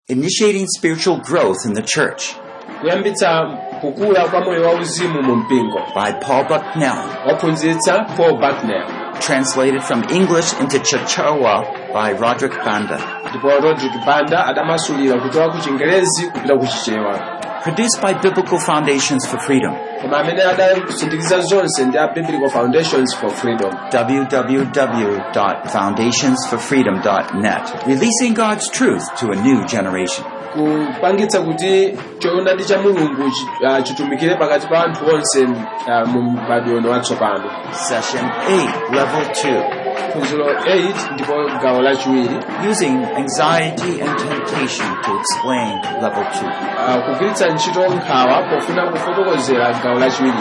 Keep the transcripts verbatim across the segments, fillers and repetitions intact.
Initiating Spiritual Growth in the Church kuyambitsa kukula kwa moyo wauzimu mu mpingo by Paul Bucknell. waphunzitsa Paul Bucknell. Translated from English into Chichewa by Roderick Banda. Ndipo Roderick Banda adamasulira kutoka ku Chingerezi kupita ku Chichewa. Produced by Biblical Foundations for Freedom. Koma amene adakusindikiza zonse ndi a Biblical Foundations for Freedom. w w w dot foundations for freedom dot net. Releasing God's truth to a new generation. Kupangitsa kuti choonadi cha Mulungu chitumikire pakati pa anthu onse mu m'bado uno watsopano. Session eight, Level two. Phunziro eight ndipo gawo lachiwiri. Using anxiety and temptation to explain Level two. Kugwiritsa ntchito nkhawa pofuna kufotokozera gawo lachiwiri.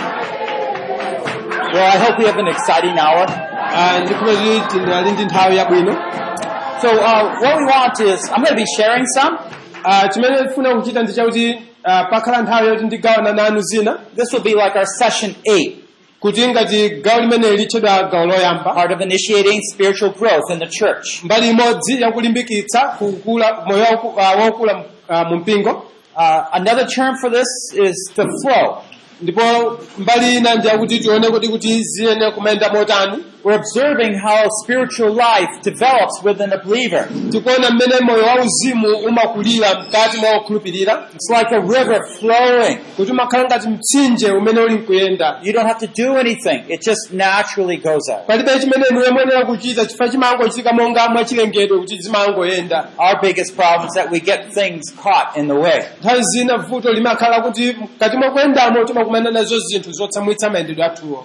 Well, I hope we have an exciting hour. Ndikuti tindali ndi nthawi yabwino. So uh, what we want is, I'm going to be sharing some. Chimene ndifuna kuchita ndi chakuti pakhala nthawi yoti ndigawana nanu zina. This will be like our session eight. Kuti ngati gawo limene litchedwa gawo loyamba. Part of initiating spiritual growth in the church. Mbali imodzi yakulimbikitsa kukula moyo waukula mu mpingo. Another term for this is the flow. Ndipo mbali ina ndi yakuti tione kuti kuti ziyene kumayenda motani. We're observing how spiritual life develops within a believer. Tikuona mmene moyo wauzimu umakulira mkati mwa okhulupirira. It's like a river flowing. Kuti umakhala ngati mtsinje umene uli nkuyenda. You don't have to do anything. It just naturally goes out. Palibe chimene muyenera kuchita chifukwa chimangochitika monga mwachilengedwe kuti zimangoyenda. Our biggest problem is that we get things caught in the way. Nthawi zina vuto limakhala kuti mkati mwa kuyendamo timakumana nazo zinthu zotsamwitsa mayendedwe athuwo.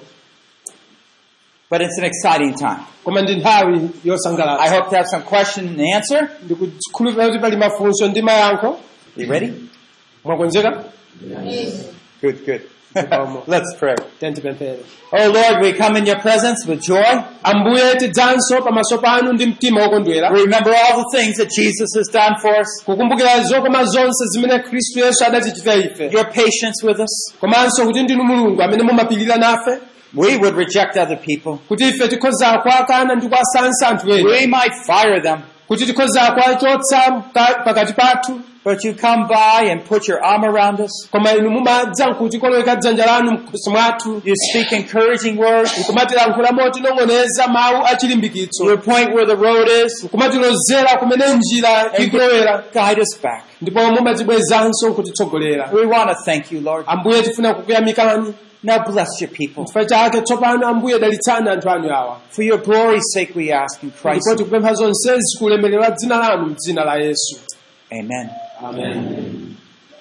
But it's an exciting time. Koma ndi nthawi yosangalatsa. I hope to have some question and answer. Ndikukhulupirira kuti pali mafunso ndi mayankho. You ready? Mwakonzeka? Yes. Good, good. Let's pray. Oh Lord, we come in your presence with joy. Ambuye tidzanso pamaso panu ndi mtima wokondwera. We remember all the things that Jesus has done for us. Kukumbukira zokoma zonse zimene Khristu Yesu adatichitira ife. Your patience with us. Komanso kuti ndinu Mulungu amene mumapirira nafe. We would reject other people. Kuti ife tikhoza kuwakana ndi kuwasansa anthu ena. We might fire them. Kuti tikhoza kuwachotsa pakati pathu. But you come by and put your arm around us. Koma inu mumadza nkuti koloweka dzanja lanu mkhosi mwathu. You speak encouraging words. Nkumatilankhula moti nongoneza mawu achilimbikitso. You point where the road is. Nkumatilozera kumene njira ikulowera. Guide us back. Ndipo mumatibwezanso kutitsogolera. We want to thank you, Lord. Ambuye tifuna kukuyamikani. Now bless your people. Chifukwa chake tsopano Ambuye dalitsani anthu anu awa. For your glory's sake we ask in Christ. Ndipo tikupempha zonsezi kulemerera dzina lanu m'dzina la Yesu. Amen. Amen.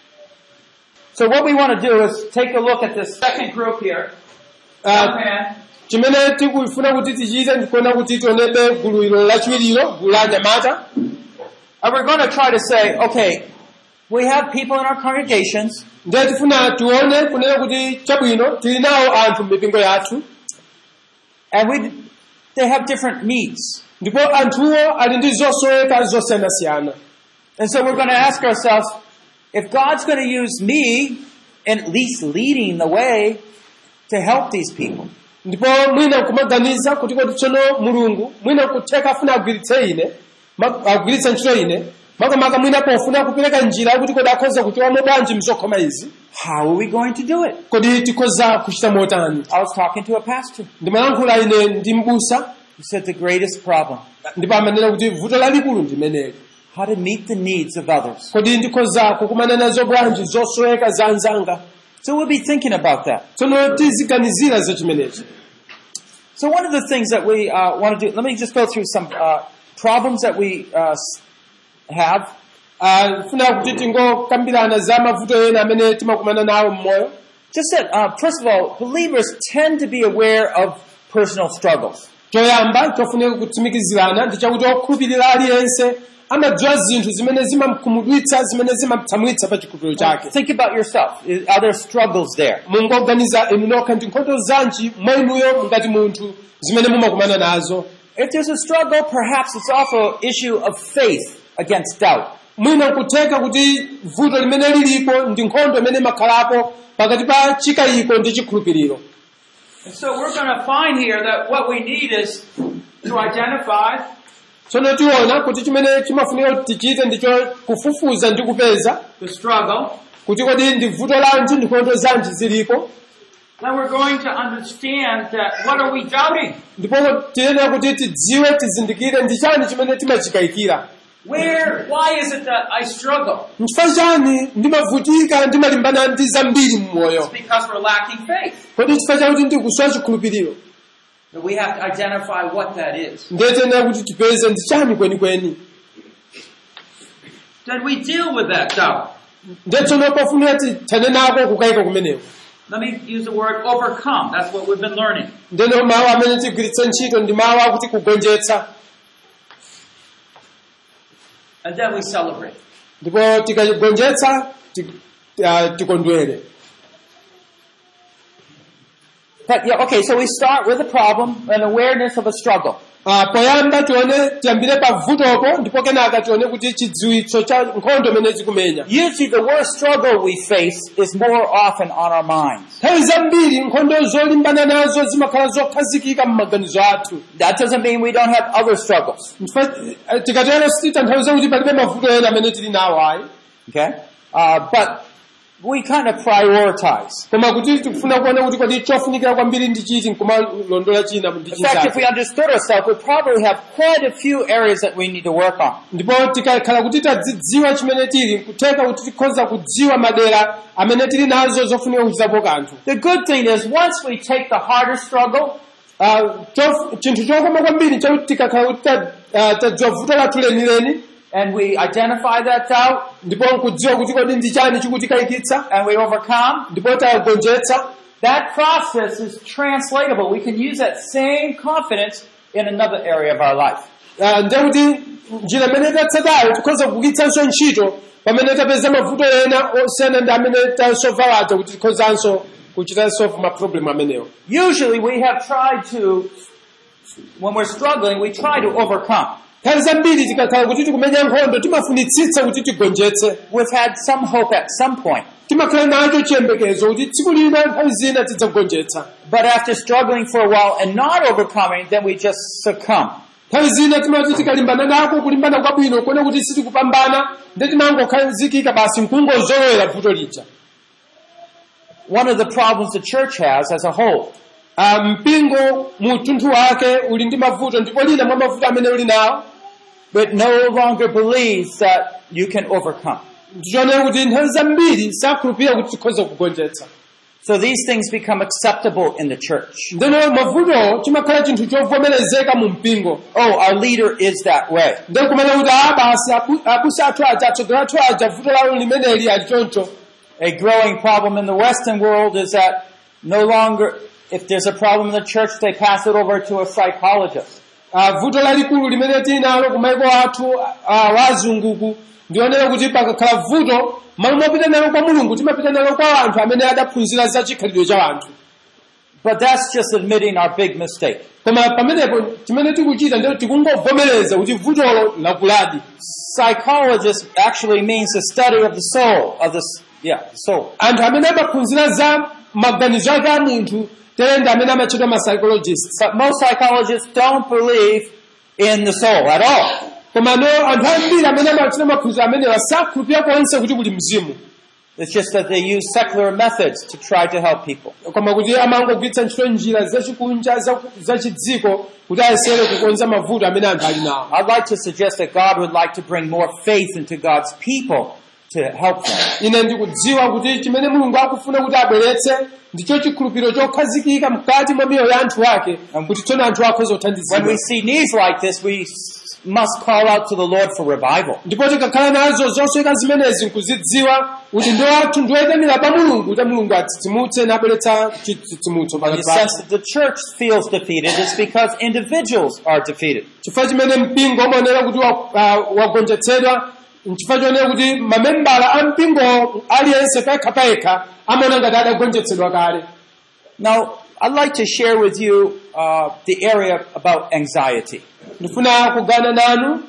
So what we want to do is take a look at this second group here. Chimene tikufuna kuti tichite ndikuona kuti tionebe gulu ilo lachiwiriro, gulu la anyamata. And we're going to try to say, okay, we have people in our congregations. Ndiye tifuna tione kunena kuti chabwino tili nawo anthu m'mipingo yathu. And we they have different needs. Ndipo anthuwo ali ndi zosoweka zosiyanasiyana. And so we're going to ask ourselves, if God's going to use me in at least leading the way to help these people. Ndipo mwina kumaganiza kuti kodi tsono Mulungu mwina kutheka afuna agwiritse ine, agwiritse ntchito ine, makamaka mwina pofuna kupereka njira kuti kodi akhoza kuchowamo bwanji mzokhoma izi. How are we going to do it? Kodi tikhoza kuchita motani? I was talking to a pastor. Ndimayankhula ine ndi m'busa. He said the greatest problem. Ndipo amanena kuti vuto lalikulu ndimeneli. How to meet the needs of others. Kodi ndikhoza kukumana nazo bwanji zosoweka za anzanga. So we'll be thinking about that. Tsono tiziganizira za chimenechi. So one of the things that we uh, want to do, let me just go through some uh, problems that we uh, have. Funa kuti tingokambirana za mavuto ena amene timakumana nawo mmoyo. Just that, uh, first of all, believers tend to be aware of personal struggles. Choyamba tofunika kutsimikizirana ndi chakuti okhulupirira aliyense amadziwa zinthu zimene zimamkhumudwitsa zimene zimamtsamwitsa pa chikhulupiriro chake. Think about yourself. Are there struggles there? Mungoganiza inu nokha ndi nkhondo zanji mwa inuyo ngati munthu zimene mumakumana nazo. If there's a struggle, perhaps it's also an issue of faith against doubt. Mwina kutheka kuti vuto limene lilipo ndi nkhondo imene makhalapo pakati pa chikayiko ndi chikhulupiriro. And so we're going to find here that what we need is to identify tsono tiona kuti chimene chimafunika kuti tichite ndicho kufufuza ndi kupeza the struggle. kuti kodi ndi vuto lanji ndi nkhondo zanji ziliko. Then we're going to understand that what are we doubting? Ndipo tiyenera kuti tidziwe tizindikire ndi chani chimene timachikayikira. Where, why is it that I struggle? N'chifukwa chani ndimavutika ndimalimbana ndi zambiri mmoyo. It's because we're lacking faith. Kodi chifukwa chakuti ndikusowa chikhulupiriro. But we have to identify what that is. Ndiye tiyenera kuti tipeze ndi chani kwenikweni. Then we deal with that doubt. Ndiye tsono pafunika tithane nako kukayika kumeneko. Let me use the word overcome. That's what we've been learning. Ndeno mawu amene tigwiritse ntchito ndi mawu akuti kugonjetsa. And then we celebrate. Ndipo tikagonjetsa tikondwere. But yeah, okay, so we start with a problem, an awareness of a struggle. Ah, poyamba tione tiyambire pa vutopo ndipo kenaka tione kuti chidziwitso cha nkhondo imene zikumenya. Usually the worst struggle we face is more often on our minds. Nthawi zambiri nkhondo zolimbana nazo zimakhala zokhazikika m'maganizo athu. That doesn't mean we don't have other struggles. Tikatero sitanthauza kuti palibe mavuto ena amene tili nawo ayi. Okay? Uh, but we kind of prioritize. Koma kuti tikufuna kuona kuti kodi chofunikira kwambiri ndi chiti nkumalondola china ndi In fact, if we understood ourselves, we probably have quite a few areas that we need to work on. Ndipo tikakhala kuti tadzidziwa chimene tili kutheka kuti tikhoza kudziwa madera amene tili nazo zofunika kuchitapo kanthu. The good thing is once we take the harder struggle, uh, chinthu chokoma kwambiri chakuti tikakhala kuti tadziwa vuto lathu lenileni and we identify that doubt, ndipo nkudziwa kuti kodi ndi chani chikutikayikitsa and we overcome, ndipo tagonjetsa, that process is translatable. We can use that same confidence in another area of our life. uh, ndiye kuti njira imene tatsatayo tikhoza kugwiritsanso ntchito pamene tapeza mavuto ena osiyana ndi amene tasova aja kuti tikhozanso kuchita solve ma problem amenewo. Usually we have tried to, when we're struggling, we try to overcome. Nthawi zambiri tikakhala kuti tikumenya nkhondo timafunitsitsa kuti tigonjetse. We've had some hope at some point. Timakhala nacho chiyembekezo kuti tsiku lina nthawi zina tidzagonjetsa. But after struggling for a while and not overcoming, then we just succumb. Nthawi zina timati tikalimbana nako kulimbana kwabwino kuona kuti sitikupambana ndi tinangokhazikika basi nkungozolowera vuto lija. One of the problems the church has as a whole, mpingo mutunthu wake uli ndi mavuto ndipo lina mwa mavuto amene uli nawo, but no longer believes that you can overcome. ndichone kuti nthawi zambiri sakhulupirira kuti tikhoza kugonjetsa. So these things become acceptable in the church. Ndeno mavuto chimakhala chinthu chovomerezeka mu mpingo. Oh, our leader is that way. Ndiye kumene kuti ah basi abusa athu aja atsogoleri athu aja vuto lawo limeneli ali choncho. A growing problem in the Western world is that no longer, if there's a problem in the church, they pass it over to a psychologist. Uh, vuto lalikulu limene tinalo kumaiko athu uh, wazunguku ndionera kuti pakakhala vuto malo mopita nalo kwa Mulungu timapita nalo kwa anthu amene adaphunzira za chikhalidwe cha anthu. But that's just admitting our big mistake. Koma pamenepo chimene tikuchita ndiyo tikungovomereza kuti vutolo lakuladi. Psychologist actually means the study of the soul, of the, yeah, the soul. Anthu amene adaphunzira za maganizo ake a munthu tende amene amachedwa ma psychologists. But most psychologists don't believe in the soul at all. Koma no anthu ambiri amene amachita maphunziro amene asakhulupirira konse kuti kuli mzimu. It's just that they use secular methods to try to help people. Koma kuti amangogwiritsa ntchito njira zachikunja za chidziko kuti ayesere kukonza mavuto amene anthu ali nawo. I'd like to suggest that God would like to bring more faith into God's people to help them. Ine ndikudziwa kuti chimene Mulungu akufuna kuti abweretse ndicho chikhulupiriro chokhazikika mkati mwa miyoyo ya anthu ake kuti tsono anthu akhoza kuthandizidwa. When we see needs like this, we must call out to the Lord for revival. Ndipo tikakhala nazo zosweka zimenezi nkuzidziwa kuti ndo athu ndiyoyitanira pa Mulungu kuti Mulungu atsitsimutse nabweretsa chitsitsimutso In the sense that the church feels defeated, it's because individuals are defeated. chifukwa chimene mpingo umaonera kuti wagonjetsedwa nchifukwa chionera kuti mamembala a mpingo aliyense payekha payekha amaona ngati adagonjetsedwa kale. Now, I'd like to share with you uh, the area about anxiety. Ndifuna kugana nanu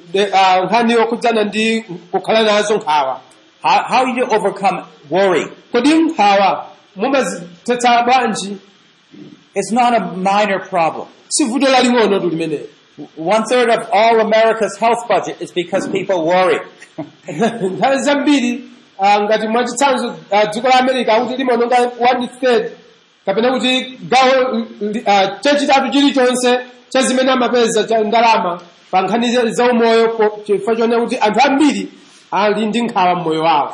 nkhani yokhudzana ndi kukhala nazo nkhawa. How, how do you overcome worry? Kodi nkhawa mumazithetsa bwanji? It's not a minor problem. Si vuto laling'ono tu limeneli. One third of all America's health budget is because people worry. nthawi zambiri ah, ngati mwachitsanzo ah, dziko la America akuti limaononga one third kapena kuti gawo ah, chachitatu chilichonse cha zimene amapeza cha ndalama pa nkhani za umoyo po- chifukwa chonena kuti anthu ambiri ali ndi nkhawa mmoyo wawo.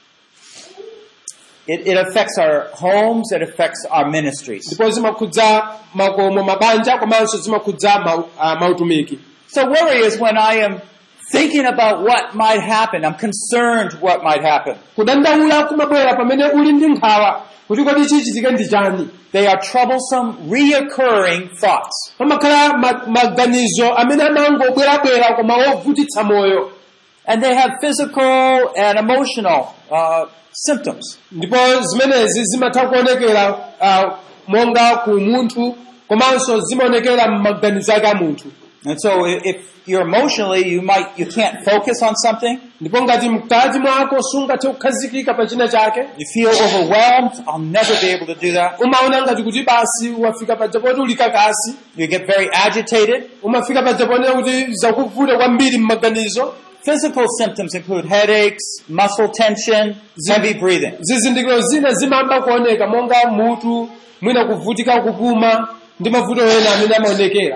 It, it affects our homes, it affects our ministries. Ndipo zimakhudza makomo mabanja komanso zimakhudza mau- ah, mautumiki. So worry is when I am thinking about what might happen. I'm concerned what might happen. Kudandaula kumabwera pamene uli ndi nkhawa kuti kodi chichitike ndi chani. They are troublesome, reoccurring thoughts. Pamakhala ma- maganizo amene amangobwerabwera koma ovutitsa moyo. And they have physical and emotional uh, symptoms. Ndipo zimenezi zimatha kuonekera ah, monga ku munthu komanso zimaonekera m'maganizo ake a munthu. And so i- if you're emotionally, you might, you can't focus on something. Ndipo ngati mkati mwako sungathe kukhazikika pa china chake, You feel overwhelmed. I'll never be able to do that. umaona ngati kuti basi wafika paja poti uli kakasi, You get very agitated. umafika paja ponena kuti zakuvuta kwambiri m'maganizo. Physical symptoms include headaches, muscle tension, heavy breathing. Zizindikiro zina zimayamba kuoneka monga mutu, mwina kuvutika kupuma, ndi mavuto ena amene amaonekera.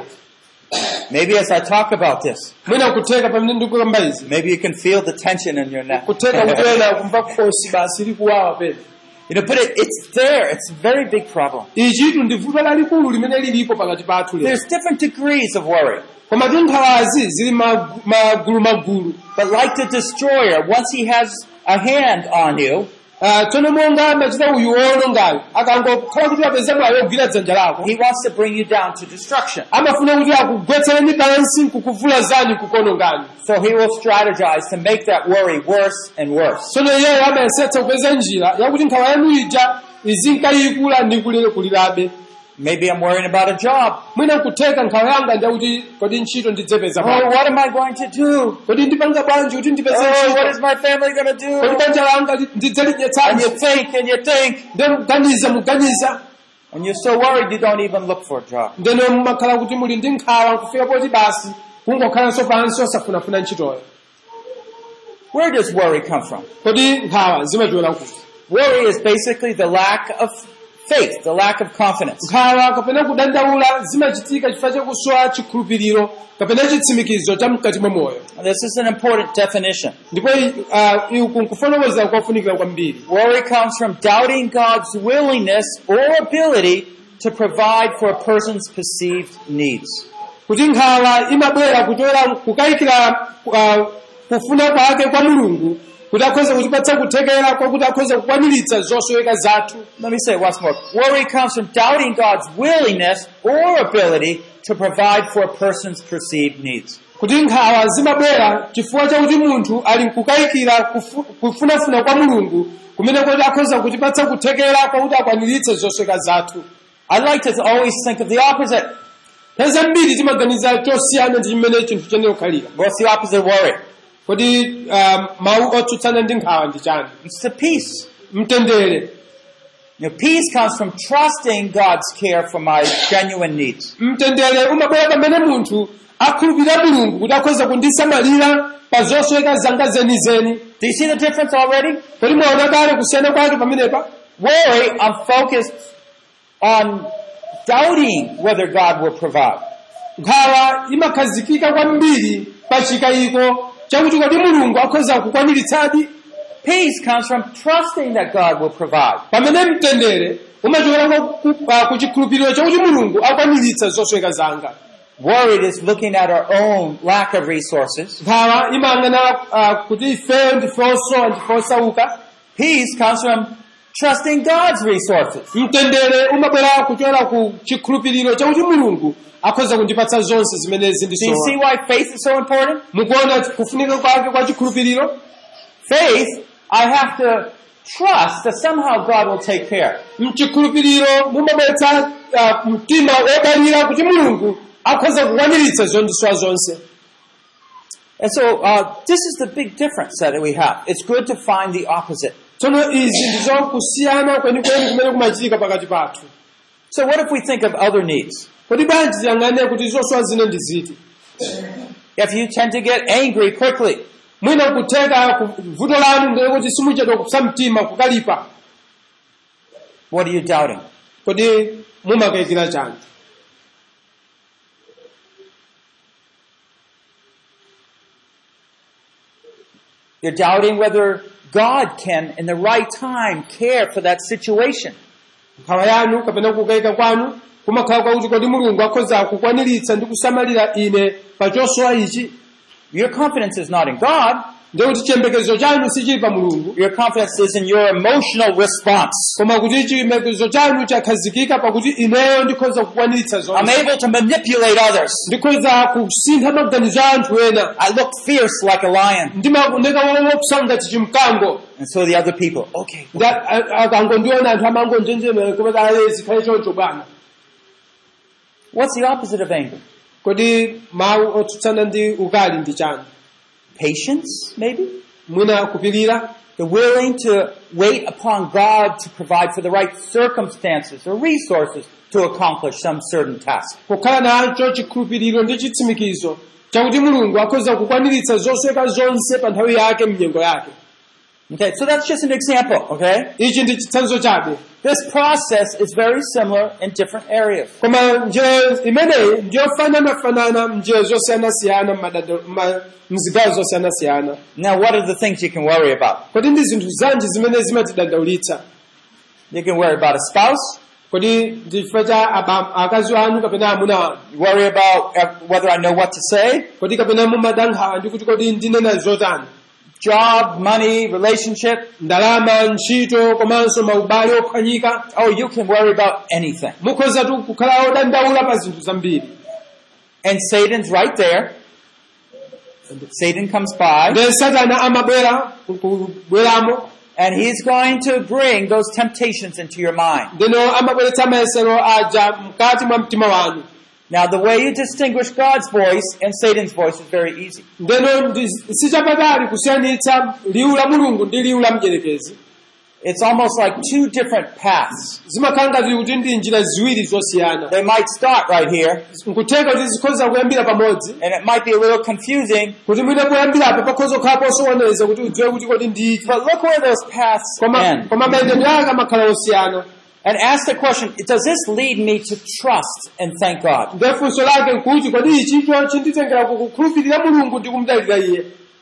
Maybe as I talk about this, Mwina kutheka pamene ndikukamba izi, maybe you can feel the tension in your neck. kutheka kuti ena kumva khosi basi likuwawa pena. You know, but it, it's there. It's a very big problem. Ichitu ndi vuto lalikulu limene lilipo pakati pathu lero. There's different degrees of worry. Koma nkhawazi zili mag- magulu magulu. But like the destroyer, once he has a hand on you, Ah, tsono monga amachita uyu woonongayo, akangokhala kuti apeza mwayi ogwira dzanja lako, he wants to bring you down to destruction. amafuna kuti akugwetsereni pansi nkukuvula zani kukonongani. So he will strategize to make that worry worse and worse. Tsono iyeyo amayesetsa kupeza njira yakuti nkhawa yanu ija izinkayikula ndi kulire kulirabe. Maybe I'm worrying about a job. Mwina kutheka nkhawa yanga ndakuti kodi ntchito ndidzepeza Oh, pano. what am I going to do? Kodi ndipanga bwanji kuti ndipeze Oh, what is ntchito? my family going to Kodi do? banja langa And ndidzalidyetsanji? you think and you think. Then muganiza muganiza. And you're so worried you don't even look for a job. Ndeno mumakhala kuti muli ndi nkhawa kufika poti basi kungokhalanso pansi osafunafuna ntchitoyo. Where does worry come from? Kodi nkhawa zimachokera kuti? Worry is basically the lack of faith, the lack of confidence. Nkhawa kapena kudandaula zimachitika chifukwa chakusowa chikhulupiriro kapena chitsimikizo cha mkati mwa moyo. And this is an important definition. Ndipo ah, iku nkufotokoza kwafunikira kwambiri. Worry comes from doubting God's willingness or ability to provide for a person's perceived needs. Kuti nkhawa imabwera kuchokera kukayikira ah, kufuna kwake kwa Mulungu kuti akhoza kutipatsa kuthekera kwakuti akhoza kukwaniritsa zosoweka zathu. Let me say it once more. Worry comes from doubting God's willingness or ability to provide for a person's perceived needs. Kuti nkhawa zimabwera chifukwa chakuti munthu ali nkukayikira kufu- kufunafuna kwa Mulungu kumene kuti akhoza kutipatsa kuthekera kwakuti akwaniritse zosoweka zathu. I like to always think of the opposite. Nthawi zambiri timaganiza chosiyana ndi chimene chinthu chenera kukhalira. What's the opposite of worry? Kodi ah, mawu otsutsana ndi nkhawa ndi chani? It's the peace. Mtendere. You know, peace comes from trusting God's care for my genuine needs. Mtendere umabwera pamene munthu akhulupirira Mulungu kuti akhoza kundisamalira pa zosoweka zanga zenizeni. Do you see the difference already? Kodi mwaona kale kusiyana kwake pamenepa? Worry, I'm focused on doubting whether God will provide. Nkhawa imakhazikika kwambiri pa chikayiko chakuti kodi Mulungu akhoza kukwaniritsadi. Peace comes from trusting that God will provide. Pamene mtendere umachokera ku ah, ku chikhulupiriro chakuti Mulungu akwaniritsa zosoweka zanga. Worried is looking at our own lack of resources. Nkhawa imayang'ana ah, kuti ifeyo ndife osowa ndife osauka. Peace comes from trusting God's resources. Mtendere umabwera kuchokera ku chikhulupiriro chakuti Mulungu akhoza kundipatsa zonse zimene Do you see zindisowa. why faith is so important? Mukuona kufunika kwake kwa chikhulupiriro? Faith, I have to trust that somehow God will take care. Mchikhulupiriro mumabweretsa ah, mtima wodalira kuti Mulungu akhoza kukwaniritsa zondisowa zonse. And so uh, this is the big difference that we have. It's good to find the opposite. Tsono izi ndizo kusiyana kwenikweni kumene kumachitika pakati pathu. So what if we think of other needs? Kodi bwanji tiyang'ane kuti zosowa zine ndi ziti? If you tend to get angry quickly, mwina kutheka vuto lanu ngeke kuti simuchedwa kupsa mtima kukalipa, what are you doubting? kodi mumakayikira chani? You're doubting whether God can, in the right time, care for that situation. Nkhawa yanu kapena kukayika kwanu kumakhala kwakuti kodi Mulungu akhoza kukwaniritsa ndi kusamalira ine pa chosowa ichi. Your confidence is not in God. Ndikuti chiyembekezo chanu sichili pa Mulungu, Your confidence is in your emotional response. koma kuti chiyembekezo chanu chakhazikika pakuti ineyo ndikhoza kukwaniritsa I'm zonse, able to manipulate others. ndikhoza kusintha maganizo a anthu ena, I look fierce like a lion. ndimaoneka woopsa ngati chimkango. And so the other people, okay. Nga- a- akangondiona anthu amangonjenjemera kupeza aye zikhale choncho bwana. What's the opposite of anger? Kodi mawu otsutsana ndi ukali ndi chani? Patience, maybe? Mwina kupirira, The willing to wait upon God to provide for the right circumstances or resources to accomplish some certain task. kukhala nacho chikhulupiriro ndi chitsimikizo chakuti Mulungu akhoza kukwaniritsa zosweka zonse pa nthawi yake mnyengo yake. Okay, so that's just an example, okay? Ichi ndi chitsanzo chabe. This process is very similar in different areas. Koma njira imeneyi ndiyofananafanana mnjira zosiyanasiyana m'madado- ma- mzigawo zosiyanasiyana. Now, what are the things you can worry about? Kodi ndi zinthu zanji zimene zimatidandaulitsa? You can worry about a spouse. Kodi ndi chifukwa cha aba- akazi anu kapena amuna anu? You worry about uh, whether I know what to say. Kodi kapena mumadandaula ndi kuti kodi ndinena zotani? Job, money, relationship. Ndalama, ntchito, komanso maubale ophwanyika. Oh, you can worry about anything. Mukhoza tu kukhala odandaula pa zinthu zambiri. And Satan's right there. Satan comes by, Then Satana amabwera kubweramo, and he's going to bring those temptations into your mind. ndeno amabweretsa mayesero aja mkati mwa mtima wanu. Now, the way you distinguish God's voice and Satan's voice is very easy. Ndeno ndi- sichapatali kusiyanitsa liwu la Mulungu ndi liwu la mdierekezi. It's almost like two different paths. Zimakhala ngati kuti ndi njira ziwiri zosiyana. They might start right here, Nkutheka kuti zikhoza kuyambira pamodzi, and it might be a little confusing, kuti mwina poyambirapo pakhoza kukhala posokoneza kuti udziwe kuti kodi ndi but look where those paths koma end. koma mayendedwe ake amakhala osiyana. And ask the question, does this lead me to trust and thank God? Ndiye funso lake nkuti kodi ichicho chinditengera kukhulupirira Mulungu ndi kumudalira Iye.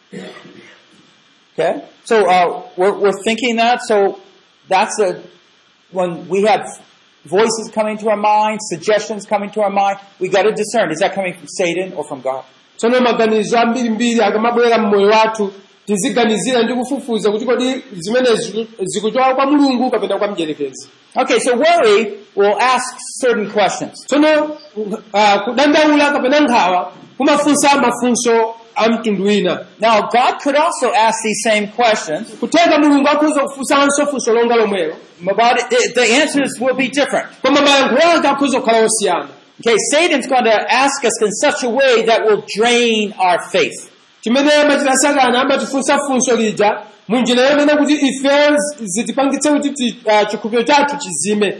Okay? So, uh, we're, we're thinking that, so that's a, when we have voices coming to our mind, suggestions coming to our mind, we got to discern, is that coming from Satan or from God? Tsono maganizo ambirimbiri akamabwera mmoyo wathu tiziganizira ndi kufufuza kuti kodi zimenezi zikuchoka kwa Mulungu kapena kwa mdierekezi. Okay, so worry will ask certain questions. Tsono uh, kudandaula kapena nkhawa kumafunsa mafunso a mtundu wina. Now, God could also ask these same questions, Kutheka Mulungu akhoza kufunsanso funso longa lomwelo, but it, the answers will be different. koma mayankho ake akhoza kukhala osiyana. Okay, Satan's going to ask us in such a way that will drain our faith. Chimene amachita Satana amatifunsa funso lija munjira yonena kuti ife zitipangitse kuti ti- uh, chikhulupiriro chathu chizime.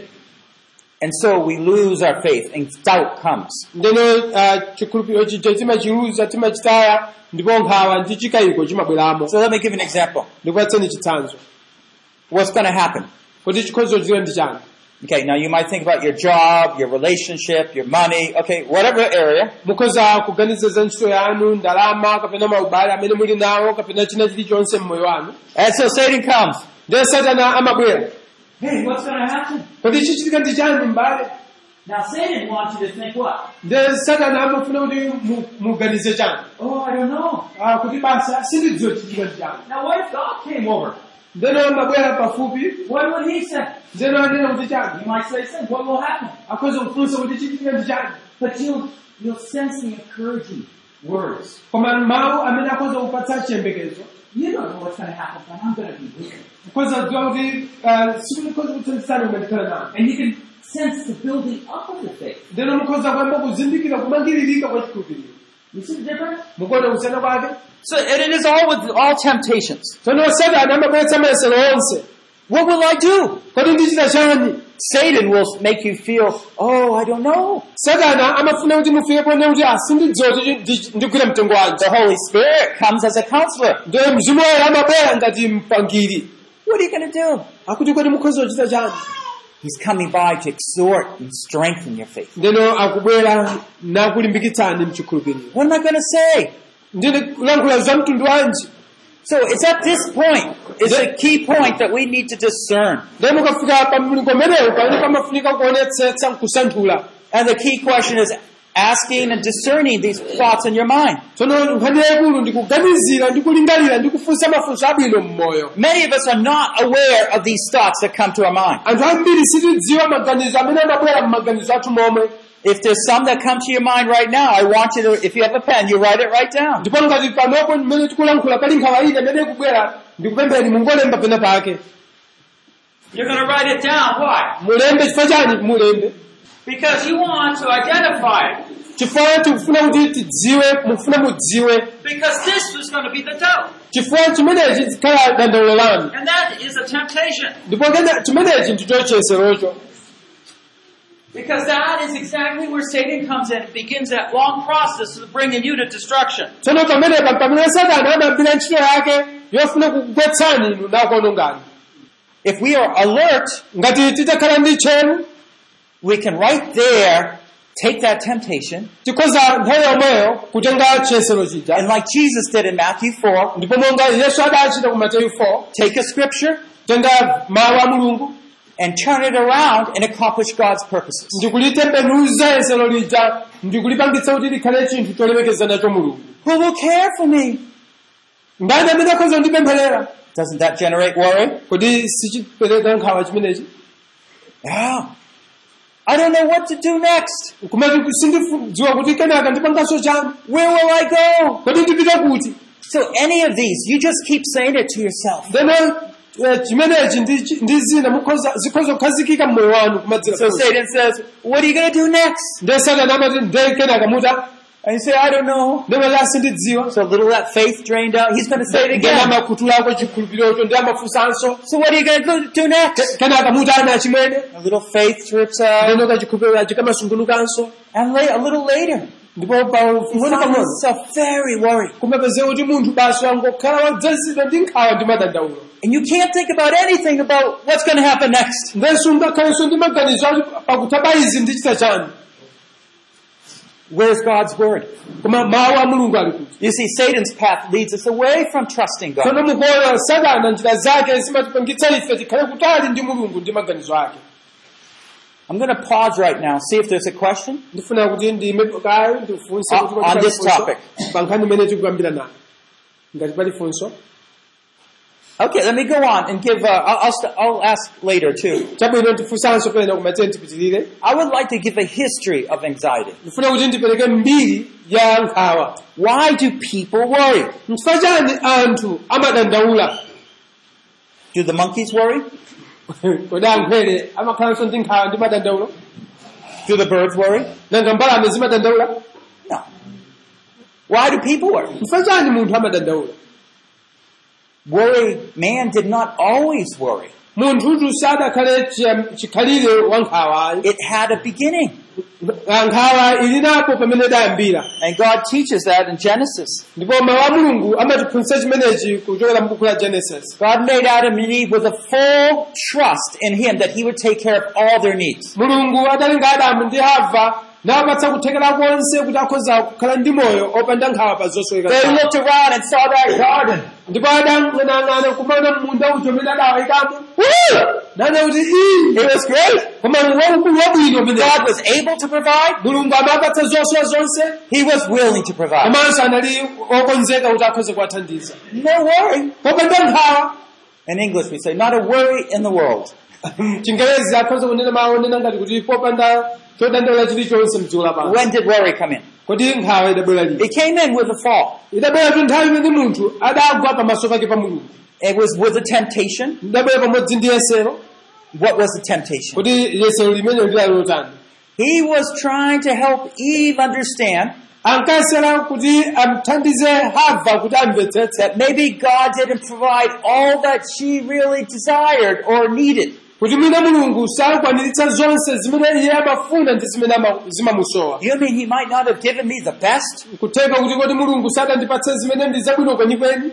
And so we lose our faith and doubt comes. Ndeno uh, chikhulupiriro chija timachiluza timachitaya ndipo nkhawa ndi chikayiko chimabweramo. So let me give you an example. Ndikupatseni chitsanzo. What's going to happen? Kodi chikhozo chiliwe ndi chani? Okay, now you might think about your job, your relationship, your money, okay, whatever area. Mukhoza kuganiza za ntchito yanu, ndalama, kapena maubale amene muli nawo, kapena china chilichonse mmoyo wanu. And so Satan comes. Ndiye Satana amabwera. Hey, what's going to happen? Kodi chichitika ndi chani mbale? Now Satan wants you to think what? Ndiye Satana amafuna kuti mu- muganize chani? Oh, I don't know. Ah, kuti basa sindidziwa chichitika ndi chani. Now what if God came over? Ndeno amabwera pafupi, What would he say? ndeno anena kuti chani? You might say, "Son, what will happen?" Akhoza kufunsa kuti chichitika ndi chani. But you'll, you'll sense the encouraging words. Koma mawu amene akhoza kupatsa chiyembekezo. You don't know what's going to happen, but I'm going to be with you. Akhoza kudziwa kuti ah, sikukhoza kutsanzisana umandikhala nawo. And you can sense the building up of the faith. Ndeno mukhoza kuyamba kuzindikira kumangiririka kwa chikhulupiriro. You see the difference? Mukuona kusiyana kwake? So, and it is all with all temptations. Tsono Satana amabweretsa mayesero onse. What will I do? Kodi ndichita chani? Satan will make you feel, oh, I don't know. Satana amafuna kuti mufike pone kuti asindidziwa kuti ndigwira mtengo wanji. The Holy Spirit comes as a counselor. Ndiye mzimu woyera amabwera ngati mpangiri. What are you going to do? Akuti kodi mukhoza kuchita chani? He's coming by to exhort and strengthen your faith. Ndeno akubwera nakulimbikitsani mchikhulupiriro. What am I going to say? Ndine kulankhula za mtundu wanji. So it's at this point, it's a key point that we need to discern. Ndeno kufika pa mlingo meneyo pali pamafunika kuonetsetsa kusanthula. And the key question is asking and discerning these thoughts in your mind. Tsono nkhani yaikulu ndikuganizira ndikulingalira ndikufunsa mafunso abwino mmoyo. Many of us are not aware of these thoughts that come to our mind. Anthu ambiri sitidziwa maganizo amene amabwera m'maganizo athu momwe. If there's some that come to your mind right now, I want you to, if you have a pen, you write it right down. Ndipo ngati panopo mmene tikulankhula pali nkhawa ina imene ikubwera ndikupempheni mungolemba pena pake. You're going to write it down. Why? Mulembe chifukwa chani mulembe? Because you want to identify it. Chifukwa tikufuna kuti tidziwe, mufuna mudziwe. Because this was going to be the doubt. Chifukwa chimenechi chikhala dandaulo lanu. And that is a temptation. Ndipo chimenechi ndicho chiyeserocho. Because that is exactly where Satan comes in. It begins that long process of bringing you to destruction. Tsono pamene pamene Satana amayambira ntchito yake yofuna kukugwetsani inu nakuonongani. If we are alert, ngati titakhala ndi tcheru, we can right there take that temptation. Tikhoza nthawi yomweyo kutenga chiyesero chija. And like Jesus did in Matthew four, ndipo monga Yesu adachita ku Mateyu four, take a scripture, tenga mawu a Mulungu, and turn it around and accomplish God's purposes. Ndikulitembenuza yesero lija, ndikulipangitsa kuti likhale chinthu cholemekezana nacho Mulungu. Who will care for me? Ndani amene akhoza kundipempherera? Doesn't that generate worry? Kodi sichipereka nkhawa chimenechi? Yeah. I don't know what to do next. Kumati sindidziwa kuti kenaka ndipangaso chani? Where will I go? Kodi ndipita kuti? So any of these, you just keep saying it to yourself. Chimenechi ndi zina mukhoza zikhoza kukhazikika mmoyo wanu kumadzera. So Satan says, what are you going to do next? Ndiye Satana amati ndiye kenaka muta. And you say, I don't know. So a little of that faith drained out. He's going to say it again. So what are you going to do next? A little faith drips out. And late, a little later, you find yourself very worried. And you can't think about anything about what's going to happen next. Where's God's word? You see, Satan's path leads us away from trusting God. I'm going to pause right now, see if there's a question on, on this topic. Okay, let me go on and give, uh, I'll, I'll, I'll ask later too. I would like to give a history of anxiety. Why do people worry? Do the monkeys worry? Do the birds worry? No. Why do people worry? Worry, man did not always worry. It had a beginning. And God teaches that in Genesis. God made Adam and Eve with a full trust in Him that He would take care of all their needs. They looked around and saw that garden. It was great. God was able to provide. He was willing to provide. No worry. In English we say, not a worry in the world. When did worry come in? It came in with the fall. It was with a temptation. What was the temptation? He was trying to help Eve understand that maybe God didn't provide all that she really desired or needed. kuti mwina mulungu sakwaniritsa zonse zimene iye amafuna ndi zimene ama- zimamusowa. You mean he might not have given me the best? Kutheka kuti kodi mulungu sadandipatse zimene ndi zabwino kwenikweni.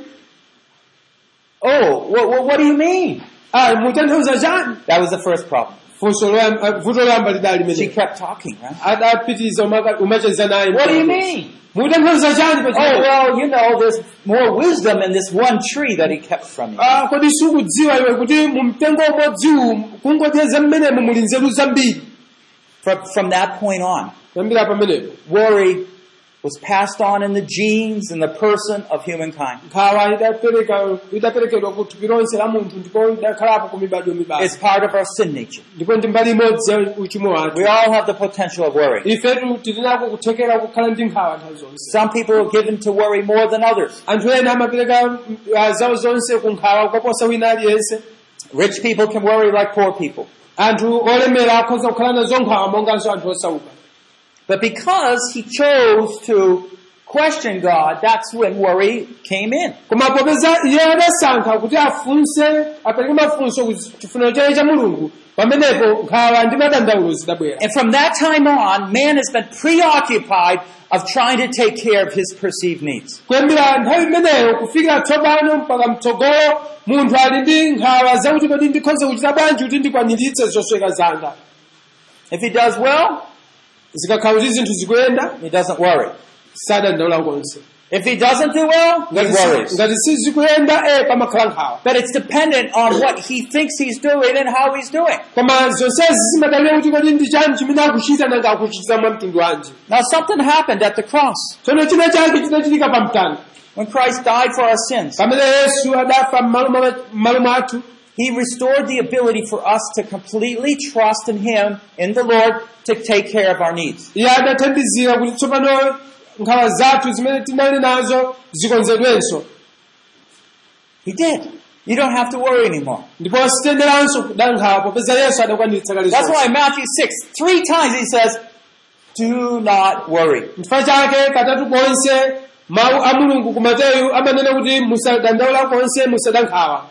Oh, what, what, what do you mean? Ah, mutanthauza chani? That was the first problem. Funso loyamba, ah, vuto loyamba lidali She limene. kept talking, right? Adapitiza umaka- umacheza naye. What do you mean? Mutanthauza chani Oh, pa well, you know, there's more wisdom in this one tree that he kept from me. Ah, kodi sukudziwa iwe kuti mu mtengo umodziwu kungodyeza mmenemu muli nzeru zambiri. From, from that point on, Kuyambira pamenepo. worry was passed on in the genes and the person of humankind. Nkhawa idapereka idaperekedwa ku thupi lonse la munthu ndipo idakhalapo ku mibado mibado. It's part of our sin nature. Ndipo ndi mbali imodzi ya uchimo wathu. We all have the potential of worry. Ifetu tilinako kuthekera kukhala ndi nkhawa nthawi zonse. Some people are given to worry more than others. Anthu ena amapereka ah, zawo zonse ku nkhawa kuposa wina aliyense. Rich people can worry like poor people. Anthu olemera akhoza kukhala nazo nkhawa monganso anthu osauka. But because he chose to question God, that's when worry came in. Koma popeza iye adasankha kuti afunse apereke mafunso ku chifuniro chake cha mulungu pamenepo nkhawa ndi madandaulo zidabwera. And from that time on, man has been preoccupied of trying to take care of his perceived needs. Kuyambira nthawi imeneyo kufikira tsopano mpaka mtsogolo munthu ali ndi nkhawa zakuti kodi ndikhoza kuchita bwanji kuti ndikwaniritse zosweka zanga. If he does well, Zikakhala kuti zinthu zikuyenda he doesn't worry. sadandaula konse. If he doesn't do well, he Ngati si- worries. ngati sizikuyenda eh pamakhala nkhawa. But it's dependent on what he thinks he's doing and how he's doing. Koma zonsezi zimadalira kuti kodi ndi chani chimene akuchita nanga akuchita mwa mtundu wanji. Now something happened at the cross. Tsono china chake chinachitika pa mtanda. When Christ died for our sins, Pamene Yesu adafa m'malo mwa- m'malo mwathu, he restored the ability for us to completely trust in him, in the Lord, to take care of our needs. iye adathandizira kuti tsopano nkhawa zathu zimene tinali nazo zikonzedwenso. He did. You don't have to worry anymore. Ndipo sitenderanso kuda nkhawa popeza Yesu adakwaniritsa kale That's why zonse. Matthew six, three times he says, do not worry. N'chifukwa chake katatu konse mawu a Mulungu ku Mateyu amanena kuti musadandaula konse musada nkhawa.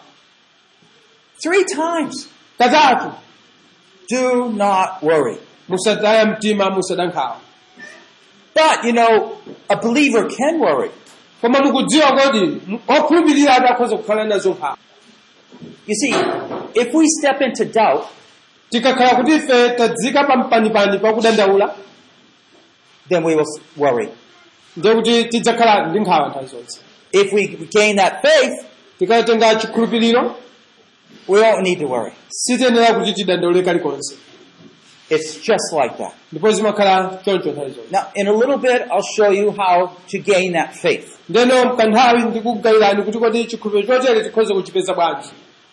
Three times. Katatu Do not worry. musadaya mtima musada nkhawa. But, you know, a believer can worry. Koma mukudziwa kodi okhulupirira adakhoza kukhala nazo nkhawa. You see, if we step into doubt, Tikakhala kuti ife tadzika pa mpanipani pa kudandaula, then we will worry. ndiye kuti tidzakhala ndi nkhawa nthawi zonse. If we gain that faith, Tikatenga chikhulupiriro, we don't need to worry. sitiyenera kuti tidandaule kalikonse. It's just like that. Ndipo zimakhala choncho nthawi zonse. Now, in a little bit, I'll show you how to gain that faith. Ndeno mkanthawi ndikugayirani kuti kodi chikhulupiriro chotere tikhoze kuchipeza bwanji.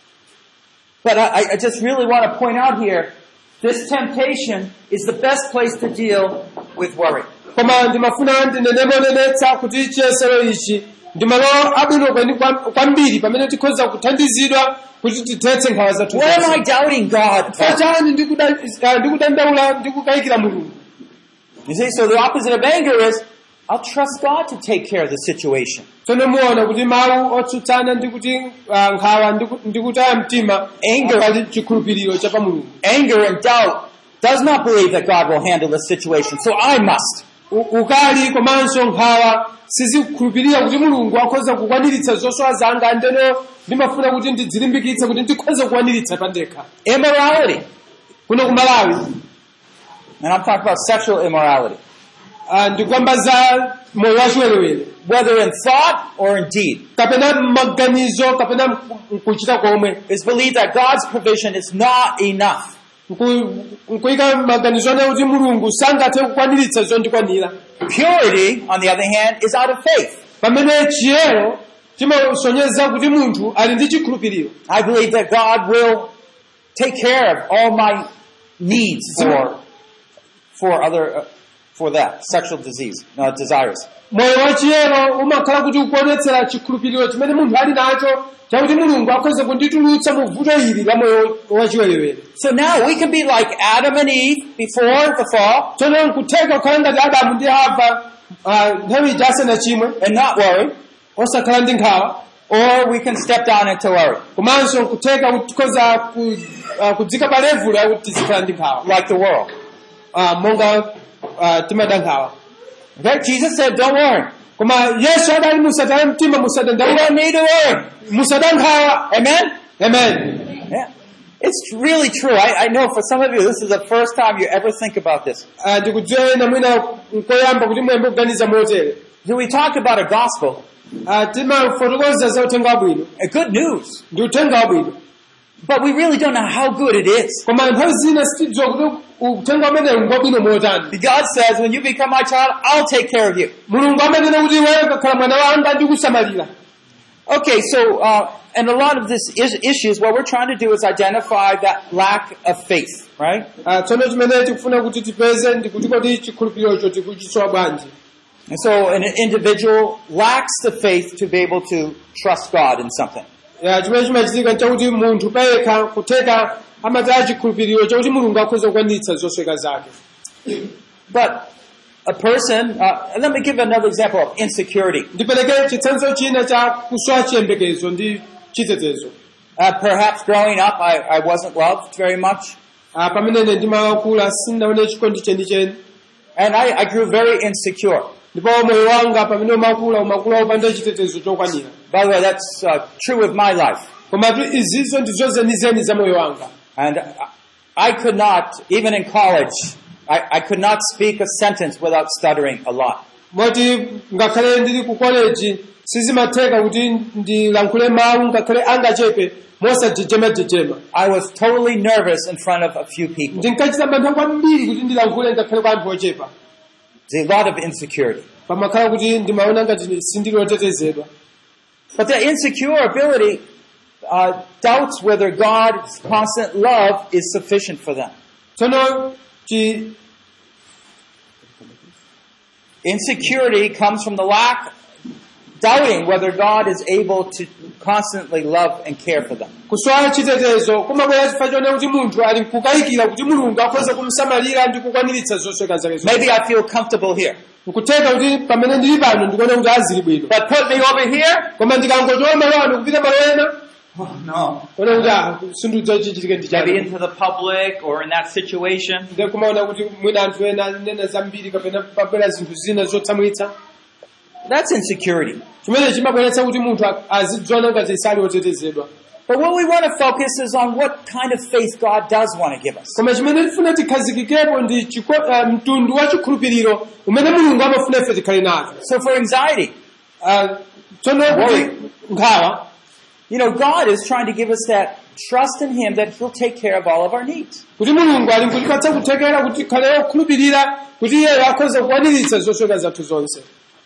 But I, I just really want to point out here, this temptation is the best place to deal with worry. Koma ndimafuna ndinenemonenetsa kuti chiyesero ichi ndi malo abwino kweni kwam- kwambiri pamene tikhoza kuthandizidwa kuti tithetse nkhawa zathu What am I zonse. doubting God for? Chani ndikuda- ah, ndikudandaula ndikukayikira Mulungu. You see, so the opposite of anger is, I'll trust God to take care of the situation. Tsono muona kuti mawu otsutsana ndikuti ah, nkhawa ndiku- ndikutaya mtima Anger. akali chikhulupiriro cha pa Mulungu. Anger and doubt does not believe that God will handle the situation, so I must. U- ukali komanso nkhawa sizikhulupirira kuti Mulungu akhoza kukwaniritsa zosowa zanga ndeno ndimafuna kuti ndidzilimbikitse kuti ndikhoze kukwaniritsa pandekha. Immorality. Kuno ku Malawi And I'm talking about sexual immorality. ah, ndikuyamba za moyo wachiwerewere Whether in thought or in deed. kapena m'maganizo kapena mku- mkuchita komwe. It's believed that God's provision is not enough. Nku- nkuyika m'maganizo ane kuti Mulungu sangathe kukwaniritsa zondikwanira. Purity, on the other hand, is out of faith. Pamene chiyero chimasonyeza kuti munthu ali ndi chikhulupiriro. I believe that God will take care of all my needs for for other uh, for that sexual disease, no, desires. Moyo wachiyero umakhala kuti ukuonetsera chikhulupiriro chimene munthu ali nacho chakuti Mulungu akhoza kunditulutsa mu vuto ili la moyo wachiwerewere. So now we can be like Adam and Eve before the fall Tsono nkutheka kukhala ngati Adamu ndi Hava ah, nthawi ija asanachimwe and not worry. osakhala ndi nkhawa. Or we can step down into worry, komanso kutheka kuti tikhoza ku- ah, kudzika pa level yakuti tizikhala ndi nkhawa like the world. Ah, monga ah, timada nkhawa. Okay? Jesus said, don't worry. Koma Yesu adali musataya mtima You musadandaula don't need to worry. musada nkhawa. Amen? Amen. Yeah. It's really true. I, I know for some of you, this is the first time you ever think about this. Ah, ndikudziwa ena mwina nkoyamba kuti mwembe kuganiza motere. So we talk about a gospel, Ah, timafotokoza za uthenga wabwino a good news, ndi uthenga wabwino but we really don't know how good it is. koma nthawi zina sitidziwa kuti uthenga umenewu ngwabwino motani. God says, when you become my child, I'll take care of you. Mulungu amanena kuti iweyo ukakhala mwana wanga ndikusamalira. Okay, so, uh, and a lot of this is issues, what we're trying to do is identify that lack of faith, right? Ah, tsono chimene tikufuna kuti tipeze ndikuti kodi chikhulupirirocho tikuchisowa bwanji. And so an individual lacks the faith to be able to trust God in something. Ya chimene chimachitika nchakuti munthu payekha kutheka amataya chikhulupiriro chakuti Mulungu akhoza kukwanitsa zosweka zake. But a person, uh, let me give another example of insecurity. Ndipereke chitsanzo china cha kusowa chiyembekezo ndi chitetezo. Uh, perhaps growing up, I, I wasn't loved very much. Ah, pamene ine ndimakula sindinaone chikondi chenicheni. And I, I grew very insecure. Ndipo moyo wanga pamene umakula umakula upanda chitetezo chokwanira. By the way, that's uh, true with my life. Komatu izizo ndizo zenizeni za moyo wanga. And I could not, even in college, I, I could not speak a sentence without stuttering a lot. Moti ngakhale ndili ku college sizimatheka kuti ndilankhule mawu ngakhale angachepe mosajejema jejema. I was totally nervous in front of a few people. Ndinkachita mantha kwambiri kuti ndilankhule ngakhale kwa anthu ochepa. There's a lot of insecurity. Pamakhala kuti ndimaona ngati sindiliotetezedwa. But the insecure ability uh, doubts whether God's constant love is sufficient for them. Tsono chi Insecurity comes from the lack, doubting whether God is able to constantly love and care for them. kusowa chitetezo kumabwera chifukwa choti kuti munthu ali kukayikira kuti Mulungu akhoza kumsamalira ndi kukwaniritsa zosweka zake zonse. Maybe I feel comfortable here, Nkutheka kuti pamene ndili pano ndikuona kuti azili bwino. but put me over here? Koma ndikangochoka malo ano kupita malo ena Oh, no. kuona kuti ah sindudza chichitike Maybe ndichani. into the public or in that situation. Ndiye kumaona kuti mwina anthu ena nena zambiri kapena papera zinthu zina zotsamwitsa. That's insecurity. Chimene chimabweretsa kuti munthu azidziona ngati sali otetezedwa. But what we want to focus is on what kind of faith God does want to give us. Koma chimene tifuna tikhazikikepo ndi chiko- ah, mtundu wa chikhulupiriro umene Mulungu amafuna ife tikhale nazo. So for anxiety, Ah, tsono kuti nkhawa you know, God is trying to give us that trust in Him that He'll take care of all of our needs. kuti Mulungu ali kutipatsa kuthekera kuti tikhale okhulupirira kuti Iye akhoza kukwaniritsa zosweka zathu zonse.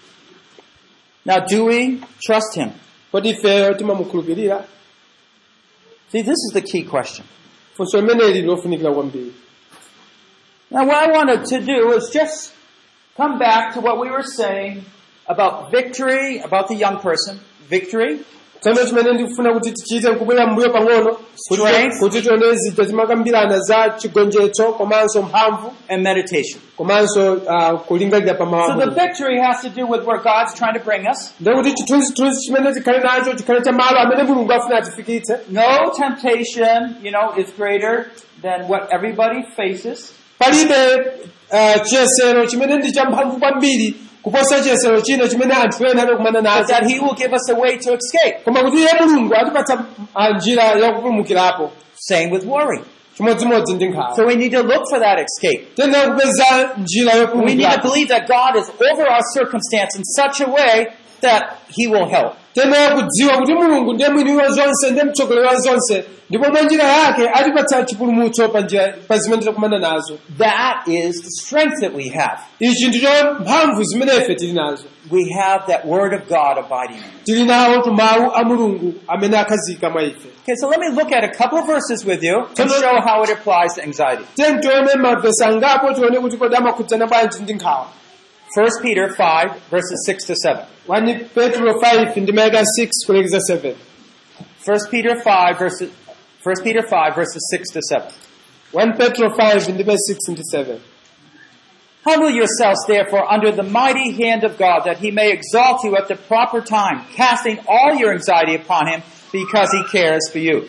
Now, do we trust Him? Kodi ifeyo timamukhulupirira? See, this is the key question. Funso limeneli lofunikira kwambiri. Now, what I wanted to do is just come back to what we were saying about victory, about the young person. Victory, Tsono chimene ndikufuna kuti tichite nkubwera mbuyo pang'ono kuti- Strength. kuti tione zija timakambirana za chigonjetso komanso mphamvu and meditation. komanso ah, kulingalira pa mawu a So the Mulungu. victory has to do with where God's trying to bring us. Ndiye kuti chithunzithunzi chimene tikhale nacho chikhale cha malo amene Mulungu afuna atifikitse. No temptation, you know, is greater than what everybody faces. Palibe ah, chiyesero chimene ndi champhamvu kwambiri kuposa chiyesero china chimene anthu ena anakumana But nacho. that He will give us a way to escape. Koma kuti Iye Mulungu atipatsa ah, njira yakupulumukirapo. Same with worry. Chimodzimodzi ndi nkhawa. So we need to look for that escape. Tena kupeza njira We need to yopulumukirapo. believe that God is over our circumstance in such a way that He will help. Tena kudziwa kuti Mulungu ndiye mwini wa zonse ndiye mtsogoleri wa zonse ndipo mwa njira yake atipatsa chipulumutso pa njira pa zimene takumana nazo. That is the strength that we have. Ichi ndicho mphamvu zimene ife tili nazo. We have that Word of God abiding in us. Tili nawo tumawu a Mulungu amene akhazika mwa ife. Okay, so let me look at a couple of verses with you to show how it applies to anxiety. Tiye tione mavesi angapo tione kuti kodi amakhudzana bwanji ndi nkhawa. First Peter five, verses six to seven. First Petro five ndimayika six kulekeza seven. First Peter five, verses First Peter five, verses six to seven. First Petro five ndime six ndi seven. Humble yourselves, therefore, under the mighty hand of God, that he may exalt you at the proper time, casting all your anxiety upon him, because he cares for you.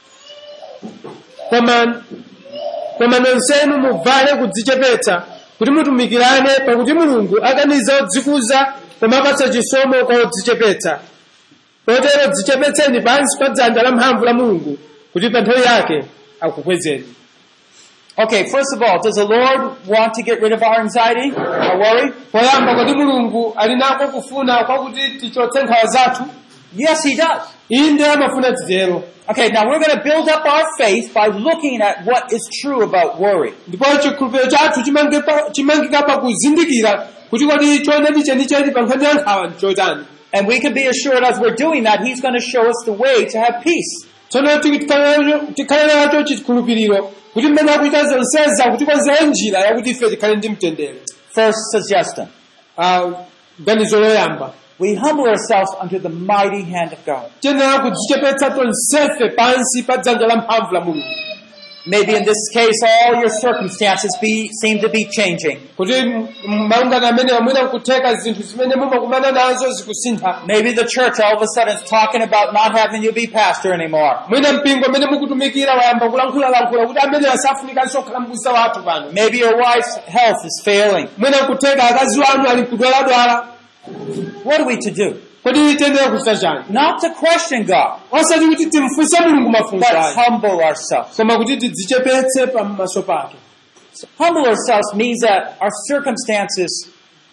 Koma koma nonsenu muvale kudzichepetsa kuti mutumikirane pakuti Mulungu akaniza odzikuza koma apatsa chisomo kwa odzichepetsa. Potero dzichepetseni pansi pa dzanja la mphamvu la Mulungu kuti pa nthawi yake akukwezeni. Okay, first of all, does the Lord want to get rid of our anxiety, our worry? Poyamba kodi Mulungu ali nako kufuna kwakuti tichotse nkhawa zathu? Yes, he does. Inde amafuna titero. Okay, now we're going to build up our faith by looking at what is true about worry. Ndipo chikhulupiriro chathu chimangika pa kuzindikira kuti kodi choonadi chenicheni pa nkhani ya nkhawa nchotani. And we can be assured as we're doing that, he's going to show us the way to have peace. Tsono tikhale nacho chikhulupiriro kuti mmene akuita zonseza kuti konzera njira yakuti ife tikhale ndi mtendere. First suggestion. Uh, ganizo loyamba. We humble ourselves under the mighty hand of God. Tiyenera kudzichepetsa tonsefe pansi pa dzanja la mphamvu la Mulungu. Maybe in this case all your circumstances be, seem to be changing. Kuti maungano amene amwina kutheka zinthu zimene mumakumana nazo zikusintha. Maybe the church all of a sudden is talking about not having you be pastor anymore. Mwina mpingo amene mukutumikira wayamba kulankhula-lankhula kuti amene asafunikanso kukhala m'busa wathu pano. Maybe your wife's health is failing. Mwina kutheka akazi wanu ali kudwala-dwala. What are we to do? Kodi tiyendera kuchita chani? Not to question God, osati kuti timfunse Mulungu mafunso but ake, humble ourselves. koma kuti tidzichepetse pamaso pake. So humble ourselves means that our circumstances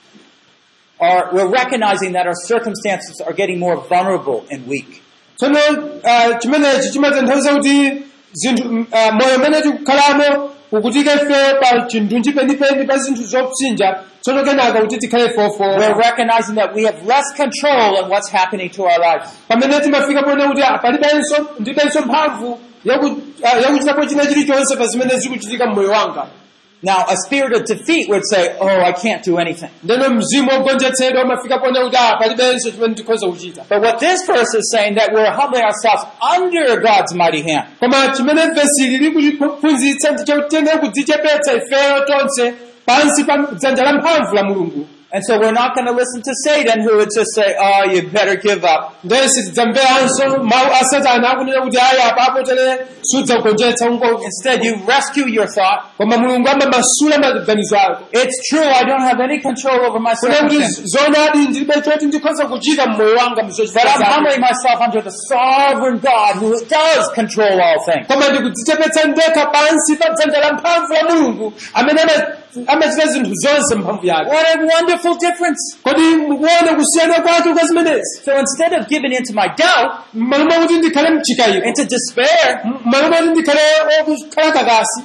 are, we're recognizing that our circumstances are getting more vulnerable and weak. Tsono chimenechi chimatanthauza kuti zinthu moyo umene tikukhalamo ukutika ife pa chindunji penipeni pa zinthu zopsinja, tsono kenaka kuti tikhale fofo. We're recognizing that we have less control on what's happening to our lives. Pamene timafika pone kuti palibenso ndibenso mphamvu yakuchitapo china chilichonse pa zimene zikuchitika mmoyo wanga. Now, a spirit of defeat would say, oh, I can't do anything. Ndeno mzimu wogonjetsedwa umafika pone kuti palibenso chimene tikhoza kuchita. But what this verse is saying, that we're humbling ourselves under God's mighty hand. Koma chimene vesi lili kuphunzitsa ndi chakuti tiyenera kudzichepetsa ifeyo tonse pansi pa dzanja la mphamvu la Mulungu. And so we're not going to listen to Satan, who would just say, oh, you better give up. Ndesi tidzamveranso mawu a Satana akunena kuti aya apapo tere sudzakugonjetsa ungo. Instead, you rescue your thought. Koma Mulungu amamasula maganizo ako. It's true, I don't have any control over my circumstances. Zonadi ndilibe choti ndikhoza kuchita mmoyo wanga But I'm humbling myself under the sovereign God who does control all things. Koma ndikudzichepetsa ndekha pansi pa dzanja la mphamvu la Mulungu amene amachita zinthu zonse mphamvu yake. What a wonderful difference. Kodi mukuona kusiyana kwake kwa zimenezi? So instead of giving into my doubt, maloma kuti ndikhale mchikayiko, into despair, maloma kuti ndikhale okukhala kakasi,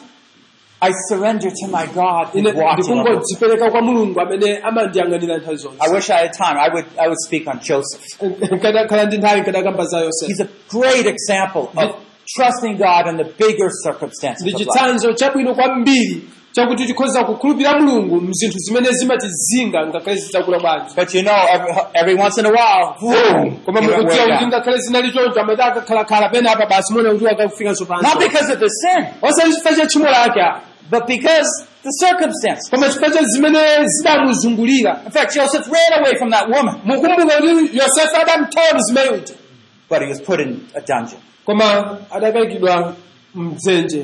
I surrender to my God who's watching over me. ndikungodzipereka kwa Mulungu amene amandiyang'anira nthawi zonse. I wish I had time. I would, I would speak on Joseph. Nkadakhala ndi nthawi nkadakamba za Yosefu. He's a great example of trusting God in the bigger circumstances Ndi of life. chitsanzo chabwino kwambiri chakuti tikhoza kukhulupirira Mulungu mzinthu zimene zimatizinga ngakhale zidzakula bwanji. But you know, every, every once in a while, boom, Koma mukudziwa kuti ngakhale zinali choncho amene akakhalakhala pena apa basi mona kuti akakufikanso pansi. not because of his sin, osati chifukwa cha tchimo lake, but because the circumstances. koma chifukwa cha zimene zidamuzungulira. In fact, Joseph ran away from that woman, Mukumbuka kuti Yosefu adamthawa mzimayi uja, but he was put in a dungeon. koma adakayikidwa mdzenje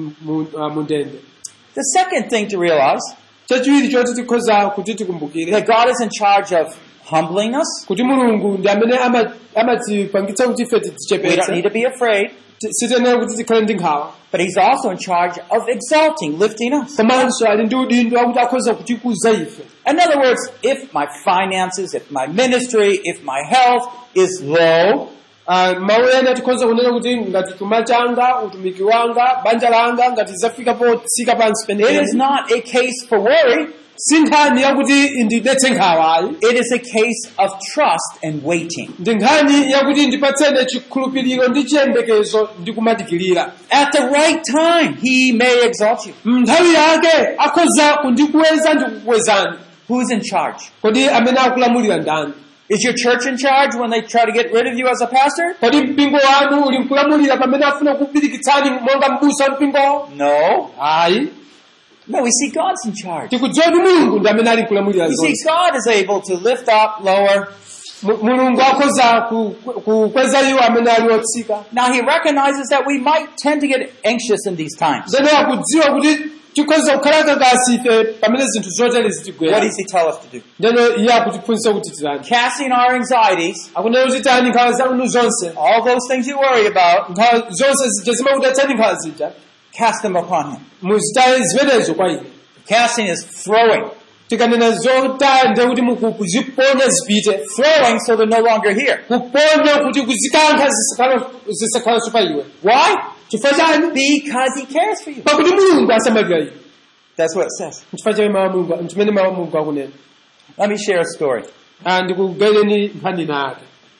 mu ndende. The second thing to realize, chachiwiri choti tikhoza kuti tikumbukire, that God is in charge of humbling us. kuti Mulungu ndi amene amatipangitsa kuti ife We don't need tidzichepetse, to be afraid, sitiyenera kuti tikhale ndi nkhawa, but he's also in charge of exalting, lifting us. komanso ali ndi udindo wakuti akhoza kutikuza ife. In other words, if my finances, if my ministry, if my health is low, Mawu ena tikhoza kunena kuti ngati chuma changa, utumiki wanga, banja langa ngati zafika potsika pansi it is penipeni, not a case for worry. si nkhani yakuti ndidetse nkhawayi, It is a case of trust and waiting. ndi nkhani yakuti ndipatsene chikhulupiriro ndi chiyembekezo ndi kumadikirira. At the right time, he may exalt you. Nthawi yake akhoza kundikweza ndi kukwezani. Who's in charge? Kodi amene akulamulira ndani? Is your church in charge when they try to get rid of you as a pastor? Kodi mpingo wanu uli mkulamulira pamene afuna kupirikitsani monga m'busa mpingo? No. Ayi. No, we see God's in charge. tikudziwa kuti mulungu ndi amene ali kulamulira We see zonse. God is able to lift up, lower. Mu- mulungu akhoza ku- ku- kukweza iwo amene ali otsika. Now he recognizes that we might tend to get anxious in these times. Zene akudziwa kuti tikhoza kukhala kakasi ife pamene zinthu zotere What zitigwera. does he tell us to do? Ndeno iye akutiphunzitsa kuti titani. Casting our anxieties, Akunena kuti tani nkhawa zanu zonse. all those things you worry about, Nkhawa zonse zija zimakutatsani nkhawa zija. cast them upon him. Muzitaye zimenezo kwa iye. Casting is throwing. Tikanena zotaya ndiye kuti mukuziponya zipite. Throwing so they're no longer here. Kuponya kuti kuzikankha zisakhala- zisakhalanso pa iwe. Why? Chifukwa chani? Because he cares for you. Pakuti mulungu asamalira iwe. That's what it says. Chifukwa chake mawu a mulungu chimene mawu a mulungu akunena. Let me share a story. Ah, ndikugaireni nkhani nake.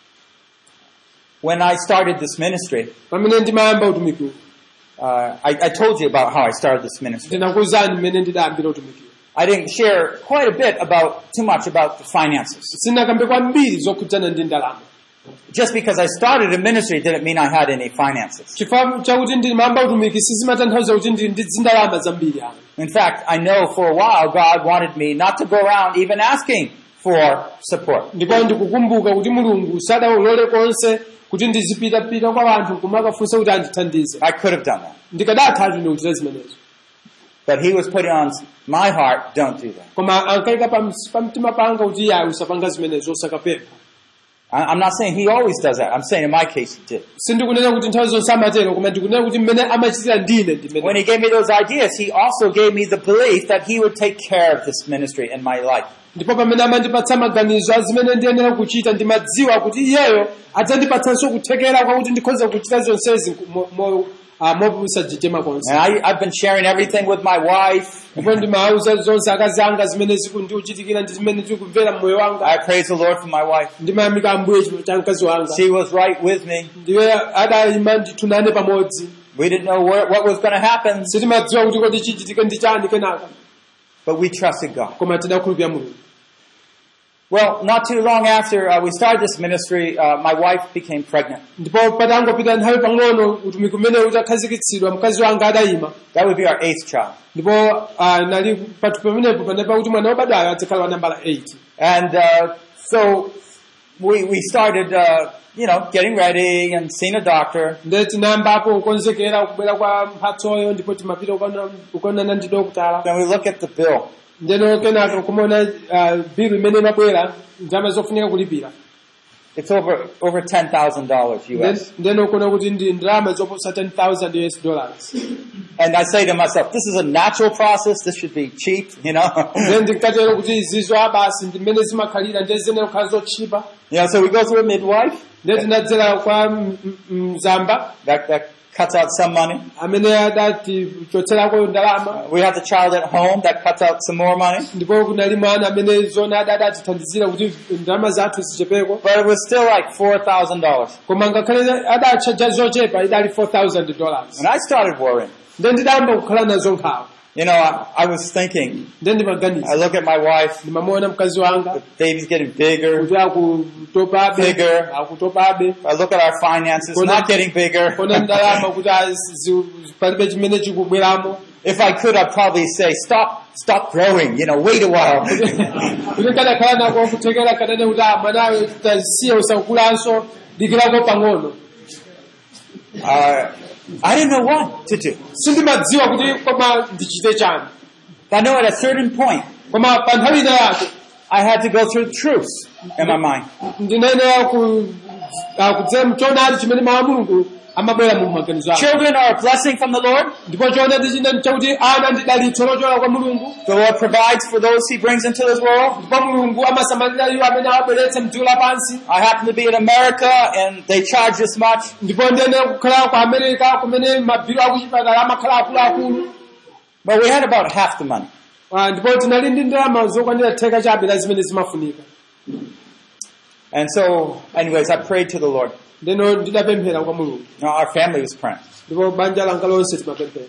When I started this ministry, Pamene ndimayamba utumiki uwu. uh, I, I told you about how I started this ministry. Ndinakuwuzani mmene ndidayambira utumiki uwu. I didn't share quite a bit about, too much about the finances. Sinakambe kwambiri zokhudzana ndi ndalama. Just because I started a ministry didn't mean I had any finances. Chifukwa chakuti ndimayamba utumiki sizimatanthauza kuti ndili ndi zindalama zambiri ano. In fact, I know for a while God wanted me not to go around even asking for support. Ndipo ndikukumbuka kuti mulungu sadawulole konse kuti ndizipitapita kwa anthu kumakafunsa kuti andithandize. I could have done that. Ndikadatha ine kuchita zimenezo. But he was putting on my heart, don't do that. Koma ankayika pam- pamtima panga kuti iye usapanga zimenezo usakapempha. I- I'm not saying he always does that. I'm saying in my case he did. Sindikunena kuti nthawi zonse amatero koma ndikunena kuti mmene amachitira ndine When ndimene. he gave me those ideas, he also gave me the belief that he would take care of this ministry in my life. Ndipo pamene amandipatsa maganizo a zimene ndiyenera kuchita ndimadziwa kuti iyeyo adzandipatsanso kuthekera kwakuti ndikhoza kuchita zonsezi mo- mo- ah, mosachitema konse. And I, I've been sharing everything with my wife. Ndipo ndimawuza zonse akazi anga zimene zikundiuchitikira ndi zimene zikumvera mmoyo wanga. I praise the Lord for my wife. Ndimayamika Ambuye chifukwa cha mkazi wanga. She was right with me. Ndiye adayima ndithu nane pamodzi. We didn't know where, what was going to happen, Sitimadziwa kuti kodi chichitike ndi chani kenaka. but we trusted God. Koma tidakhulupirira Mulungu. Well, not too long after uh, we started this ministry, uh, my wife became pregnant. Ndipo patangopita nthawi pang'ono utumiki umene utakhazikitsidwa mkazi wanga adayima. That would be our eighth child. Ndipo ah, nali pathu pamenepo panepa kuti mwana wobadwayo adzakhala wa nambala eight. And uh, so we we started, uh, you know, getting ready and seeing a doctor. Ndiye tinayambapo kukonzekera kubwera kwa mphatsoyo ndipo timapita kukaona- kukaonana ndi dokotala. Then we look at the bill. Ndeno kenaka kumaona ah, bill imene imabwera ndalama zofunika kulipira. It's over over ten thousand dollars U S. Ndeno kuona kuti ndi ndalama zoposa ten thousand U S dollars. And I say to myself, this is a natural process. This should be cheap, you know. Ndiye ndinkatero kuti izizo abasi ndi mmene zimakhalira ndiye ziyenera kukhala zochipa. You know, so we go through a midwife Ndiye tinadzera kwa m- m- mzamba that that cuts out some money. amene adatichotserako ndalama. We have the child at home that cuts out some more money. Ndipo kunali mwana amene zona adatithandizira kuti ndalama zathu zichepeko. But it was still like four thousand dollars. Koma ngakhale adatchaja zochepa idali four thousand dollars. And I started worrying. Ndiye ndidayamba kukhala nazo nkhawa. You know, I, I was thinking, Ndiye ndimaganiza. I look at my wife, Ndimamuona mkazi wanga. the baby's getting bigger. Kuti akutopabe. Bigger. Akutopabe. I look at our finances, not getting bigger. Kona ndalama kuti azi- palibe chimene chikubweramo. If I could, I'd probably say, stop, stop growing, you know, wait a while. Kuti kadakhala nako kuthekera kadane kuti ah, mwanawe tasiye usakulanso dikirako pang'ono. Uh, I didn't know what to do. Sindimadziwa kuti koma ndichite chani. But I know at a certain point, Koma pa nthawi ina yake I had to go through truths in my mind. ndinene ku ah, kudzera mchoonadi chimene mawu a Mulungu amabwera mu maganizo ake. Children are a blessing from the Lord. Ndipo choonadi china chakuti ana ndi dalitso lochokera kwa Mulungu. The Lord provides for those He brings into this world. Ndipo Mulungu amasamalira iwo amene awabweretsa mdziko lapansi. I happen to be in America and they charge this much. Ndipo ndene kukhala ku America kumene mabhilo akuchipatala amakhala akuluakulu. But we had about half the money. Ah, ndipo tinali ndi ndalama zokwanira theka chabe la zimene zimafunika. And so, anyways, I prayed to the Lord. Ndeno ndidapemphera kwa Mulungu. Now, our family was praying. Ndipo banja langa lonse timapemphera.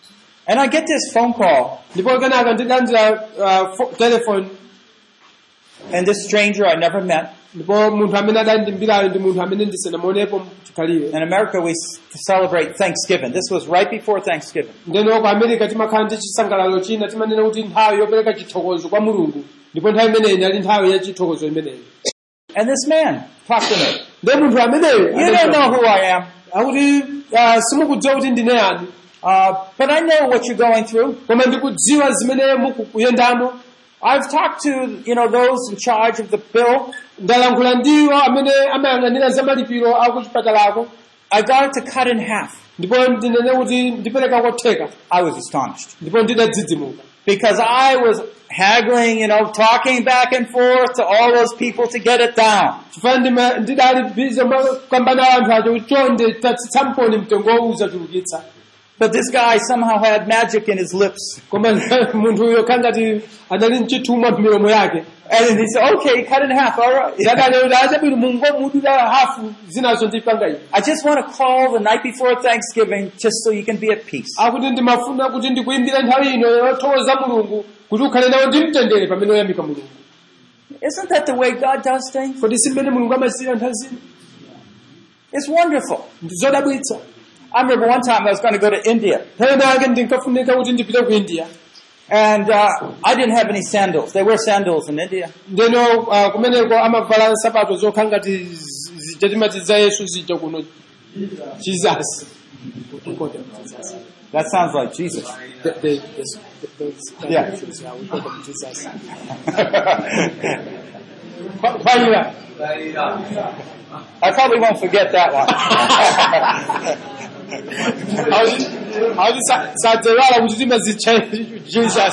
And I get this phone call. Ndipo kenaka ndilandira ah, fo- telephone And this stranger I never met. ndipo munthu amene adali ndi mbirayo ndi munthu amene ndisanamuonepo chikhalire. In America, we s- celebrate Thanksgiving. This was right before Thanksgiving. ndeno ku America timakhala ndi chisangalalo china timanena kuti nthawi yopereka chithokozo kwa Mulungu ndipo nthawi imeneyi inali nthawi ya chithokozo imeneyi. And this man talked to me. ndi munthu ameneyo You don't know who I am, akuti ah, simukudziwa kuti ndine yani uh, but I know what you're going through. koma ndikudziwa zimene mukuyendamo. I've talked to, you know, those in charge of the bill. ndalankhula ndiwo amene amayang'anira za malipiro aku chipatalako I got it to cut in half. ndipo ndinene kuti ndipereka kotheka I was astonished ndipo ndidadzidzimuka because I was haggling, you know, talking back and forth to all those people to get it down. chifukwa ndima- ndidali bize kukambana anthu acho chonde tatsitsamponi mtengowo uzachulukitsa. But this guy somehow had magic in his lips. koma munthu uyo khangati anali mchithumwa m'milomo yake. And he said, okay, cut it in half, all right. Ndakaleera achabwino mungomudula hafu zinazo ndipanga izi. I just want to call the night before Thanksgiving just so you can be at peace. akuti ndimafuna kuti ndikuyimbira nthawi ino yothokoza Mulungu kuti ukhale nawo ndi mtendere pamene oyamika Mulungu. Isn't that the way God does things? kodi si mmene Mulungu amasiyira nthawi zino? It's wonderful. ndi zodabwitsa. I remember one time I was going to go to India, nthawi yake ndinkafunika kuti ndipite ku India. and uh, I didn't have any sandals. They wear sandals in India. ndeno ah, kumeneko amavala nsapato zokha ngati zija timati za Yesu zija kuno Jesus. That sounds like Jesus. The- the- the- the- Yeah. yeah, we call them Jesus. Kwa- kwayira. I probably won't forget that one. Hauzi- hauzi sa- sadzewala kuti timazitcha Jesus.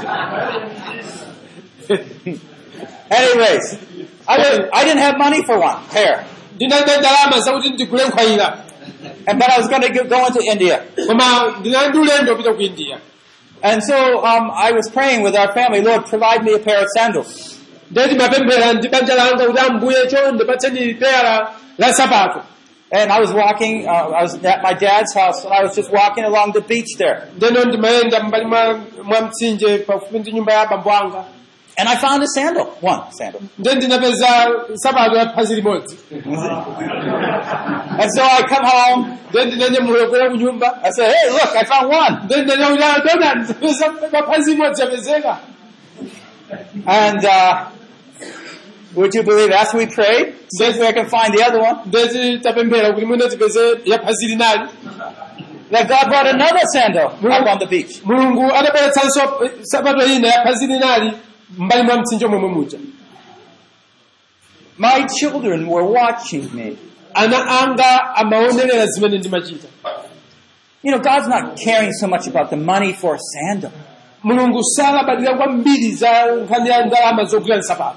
Anyways, I didn't, I didn't have money for one pair, ndinalibe ndalama zakuti ndigule nkhwayira and but I was going to go into India. koma ndinali ndi ulendo kupita ku India. And so um, I was praying with our family, Lord, provide me a pair of sandals. ndeti mapemphera ndi banja langa kuti Ambuye chonde ndipatseni pera la sapato. And I was walking, uh, I was at my dad's house, and I was just walking along the beach there. ndeno ndimayenda mbali mwa mwa mtsinje pafupi ndi nyumba ya abambo anga. And I found a sandal, one sandal. nde ndinapeza sapato ya phazi limodzi. And so I come home, nde ndinanyamuka kwera ku nyumba. I said, hey, look, I found one. nde ndinanyamuka dona ndipeza phazi limodzi yapezeka. And uh, would you believe, after we prayed, see if we can find the other one, ndeti tapemphera kuti mwina tipeze ya phazi linali. that God brought another sandal up on the beach. Mulungu adabweretsanso sapato ina ya phazi linali mbali mwa mtsinje momwe muja. My children were watching me. Ana anga amaonerera zimene ndimachita. You know, God's not caring so much about the money for a sandal. Mulungu salabadira kwambiri za nkhani ya ndalama zogula nsapato.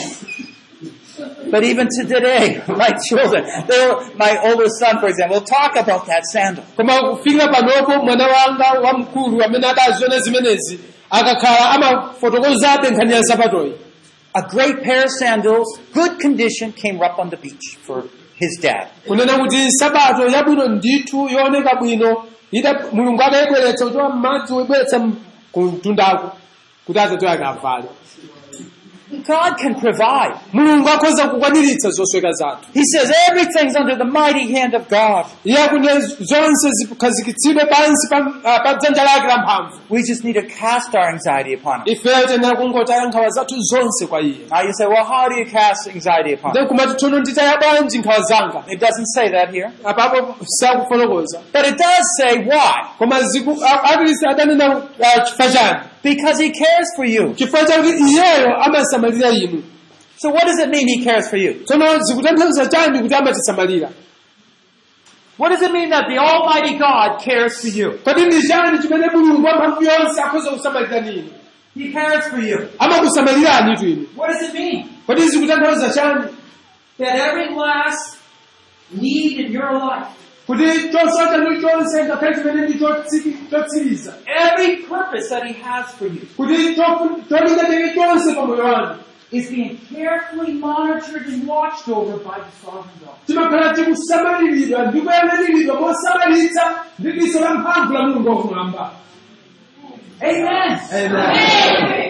But even to today, my children, they will, my oldest son, for example, will talk about that sandal. Koma kufikira panopo mwana wanga wamkulu amene akaziona zimenezi akakhala amafotokozabe nkhani ya nsapatoyi. A great pair of sandals, good condition, came up on the beach for his dad. Kunena kuti nsapato yabwino ndithu yooneka bwino ida Mulungu akayibweretsa kutoka m'madzi woyibweretsa ku mtundako kuti azatoya akavale. God can provide. Mulungu akhoza kukwaniritsa zosweka zathu. He says everything's under the mighty hand of God. Iye akune zonse zikhazikitsidwe pansi pa pa dzanja lake la mphamvu. We just need to cast our anxiety upon Him. Ifeyo tiyenera kungotaya nkhawa zathu zonse kwa Iye. Now you say, well, how do you cast anxiety upon Him? Then kumati tsono nditaya bwanji nkhawa zanga. It doesn't say that here. Apapo sakufotokoza. But it does say why. Koma ziku atilisi adanena ah, chifukwa chani. Because He cares for you. Chifukwa chakuti Iyeyo amasamalira inu. So what does it mean He cares for you? Tsono zikutanthauza chani kuti amatisamalira. What does it mean that the Almighty God cares for you? Kodi ndi chani chimene Mulungu wamphamvu yonse akhoza kusamalira nini? He cares for you. Amakusamalirani tu inu. What does it mean? Kodi zikutanthauza chani? That every last need in your life, Kuti chonse chanu chonse ngakhale chimene ndi chotsiki- chotsiriza. every purpose that He has for you, Kuti chofu- cholinga chake chonse pa moyo wanu. is being carefully monitored and watched over by the sovereign God. Chimakhala chikusamaliridwa ndi kuyang'aniridwa mosamalitsa ndi diso la mphamvu la Mulungu wakumwamba. Amen. Amen. We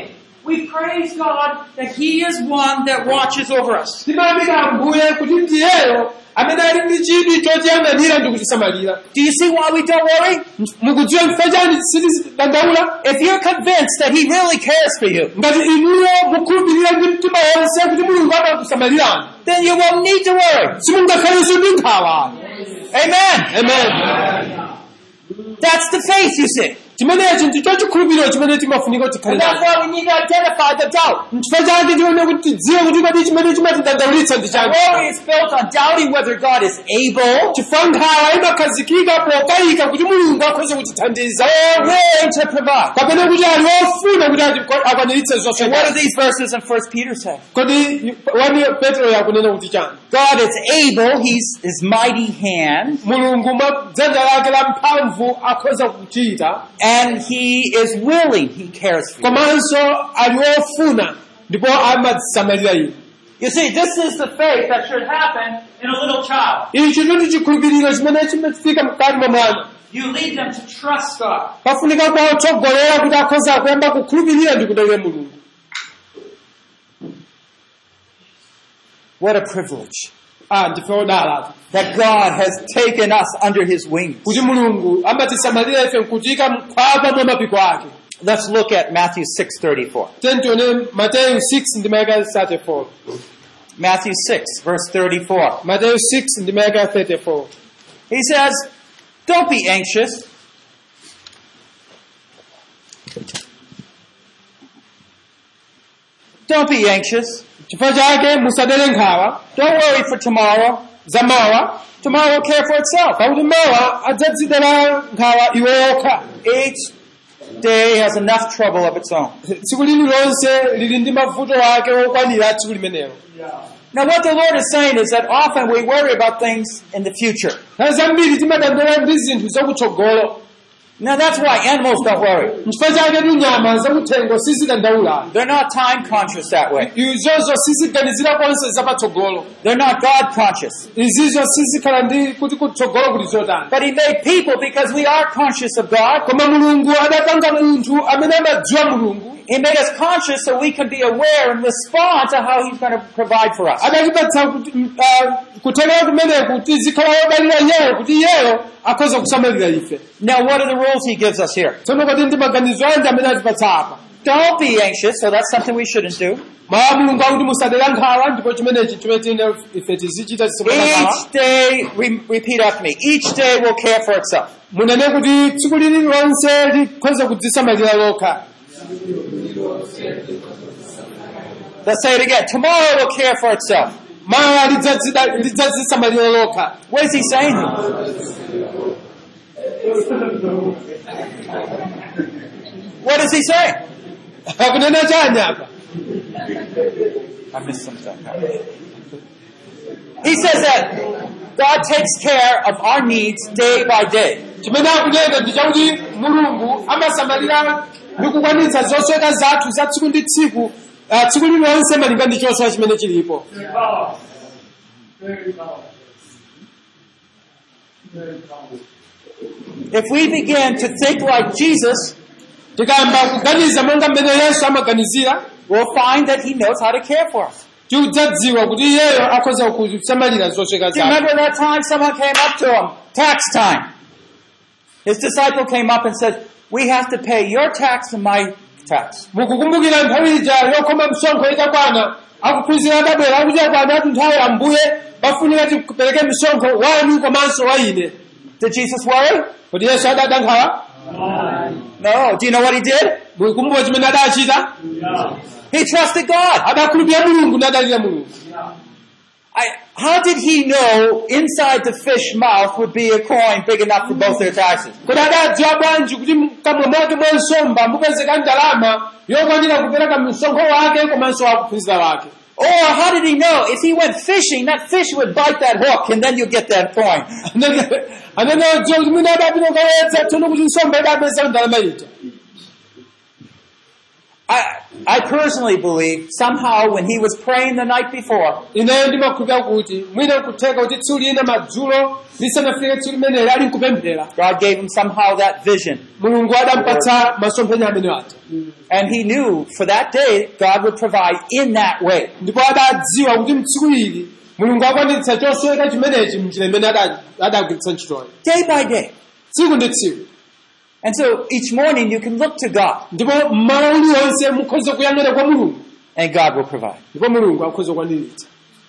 We praise God that He is one that watches over us. timayamika Ambuye kuti ndiyeyo amene ali ndi chidwi chotiyang'anira ndi kutisamalira. Do you see why we don't worry? Mukudziwa chifukwa chani sitidandaula? If you're convinced that He really cares for you, Ngati inuyo mukhulupirira ndi mtima wonse kuti Mulungu amakusamalirani, then you won't need to worry. simungakhalenso ndi nkhawa. Amen. Amen. That's the faith, you see. Chimenechi ndicho chikhulupiriro chimene timafunika tikhale And that's nacho. why we need to identify the doubt. Chifukwa chake tione kuti tidziwe kuti kodi chimene chimatidandaulitsa ndi chani. Worry is built on doubting whether God is able Chifukwa nkhawa imakhazikika pokayika kuti Mulungu akhoza kutithandiza or willing to provide. kapena kuti ali ofuna kuti ati- akwaniritse zonse. And what do these verses in First Peter say? Kodi wani Petro yakunena kuti chani? God is able, He's His mighty hand, Mulungu mwa dzanja lake la mphamvu akhoza kuchita, and He is willing, He cares for you. komanso ali ofuna ndipo amadzisamalira inu. You see, this is the faith that should happen in a little child. Ichi ndi chikhulupiriro chimene chimafika mkati mwa mwana. You lead them to trust God. Pafunika kuwatsogolera kuti akhoza kuyamba kukhulupirira ndi kudalira Mulungu. What a privilege Ah, ndife odala that God has taken us under His wings. kuti Mulungu amatisamalira ife nkutika mkhwapa mwa mapiko ake. Let's look at Matthew six thirty-four. Tiyeni tione Mateyu six ndi mayaka thirty-four. Matthew six, verse thirty-four. Mateyu six ndi mayaka thirty-four. He says, don't be anxious. Don't be anxious. Chifukwa chake musadere nkhawa Don't worry for tomorrow. za mawa, Tomorrow will care for itself. pakuti mawa adzadzidera nkhawa iwo yokha. Each day has enough trouble of its own. Tsiku lililonse lili ndi mavuto ake okwanira tsiku limenelo. Now what the Lord is saying is that often we worry about things in the future. Nthawi zambiri timadandaula ndi zinthu zakutsogolo. Now that's why animals don't worry. Chifukwa chake ndi nyama zakuthengo sizidandaula. They're not time conscious that way. Izozo siziganizira konse zapatsogolo. They're not God conscious. Izizo sizikhala ndi kuti kutsogolo kuli zotani. But He made people because we are conscious of God. Koma Mulungu adapanga munthu amene amadziwa Mulungu. He made us conscious so we can be aware and respond to how He's going to provide for us. Adatipatsa kuti kuthekera kumeneku kuti zikhala odalira iyeyo kuti iyeyo akhoza kusamalira ife. Now what are the rules He gives us here? Tsono kuti ndi maganizo anje amene atipatsa apa. Don't be anxious, so that's something we shouldn't do. Mawu a Mulungu akuti musadera nkhawa ndipo chimenechi chimene tine ife tizichita tisamala nkhawa. Each day, re- repeat after me, each day will care for itself. Munene kuti tsiku lililonse likhoza kudzisamalira lokha. Let's say it again. Tomorrow will care for itself. Mawa lidzadzisamalira lokha. What is He saying? What is He saying? Akunena chani apa? I missed something. He says that God takes care of our needs day by day. Chimene akunena ndi chakuti Mulungu amasamalira ndi kukwanitsa zosweka zathu za tsiku ndi tsiku, ah, tsiku lililonse malinga ndi choswa chimene chilipo. If we begin to think like Jesus, Tikayamba kuganiza monga mmene Yesu amaganizira, we'll find that He knows how to care for us. tidzadziwa kuti iyeyo akhoza kusamalira zosweka Do you zathu. remember that time someone came up to him? Tax time. His disciple came up and said, we have to pay your tax and my tax. Mukukumbukira nthawi ija yokhoma msonkho itakwana, akuphunzira adabwera akuti akwana ati nthawi Ambuye bafunika tipereke msonkho wanu komanso wa ine. Did Jesus worry? Kodi Yesu adada nkhawa? No. Do you know what He did? Mukukumbuka chimene adachita? He trusted God. Adakhulupirira Mulungu nadalira Mulungu. I, how did He know inside the fish mouth would be a coin big enough for both their taxes? Kodi adadziwa bwanji kuti mkamwa mwake mwa nsomba mupezeka ndalama yokwanira kupereka msonkho wake komanso wa kuphunzira wake? Or how did He know if He went fishing, that fish would bite that hook and then you get that coin? Anene odziwa kuti mwina adapita kukayetsa tsono kuti nsomba idapeza ndalama ija. I, I personally believe somehow when he was praying the night before, Ineyo ndimakhulupirira kuti mwina kutheka kuti tsiku lina madzulo lisanafike tsiku limeneli ali nkupemphera. God gave him somehow that vision. Mulungu adampatsa masomphenya amene aja. And he knew for that day, God would provide in that way. Ndipo adadziwa kuti mtsiku ili Mulungu akwaniritsa chosoweka chimenechi mnjira imene adagwiritsa ntchitoyo. Day by day. Tsiku ndi tsiku. And so each morning you can look to God. Ndipo mmawa uliwonse mukhoza kuyang'ana kwa Mulungu. And God will provide. Ndipo Mulungu akhoza kukwaniritsa.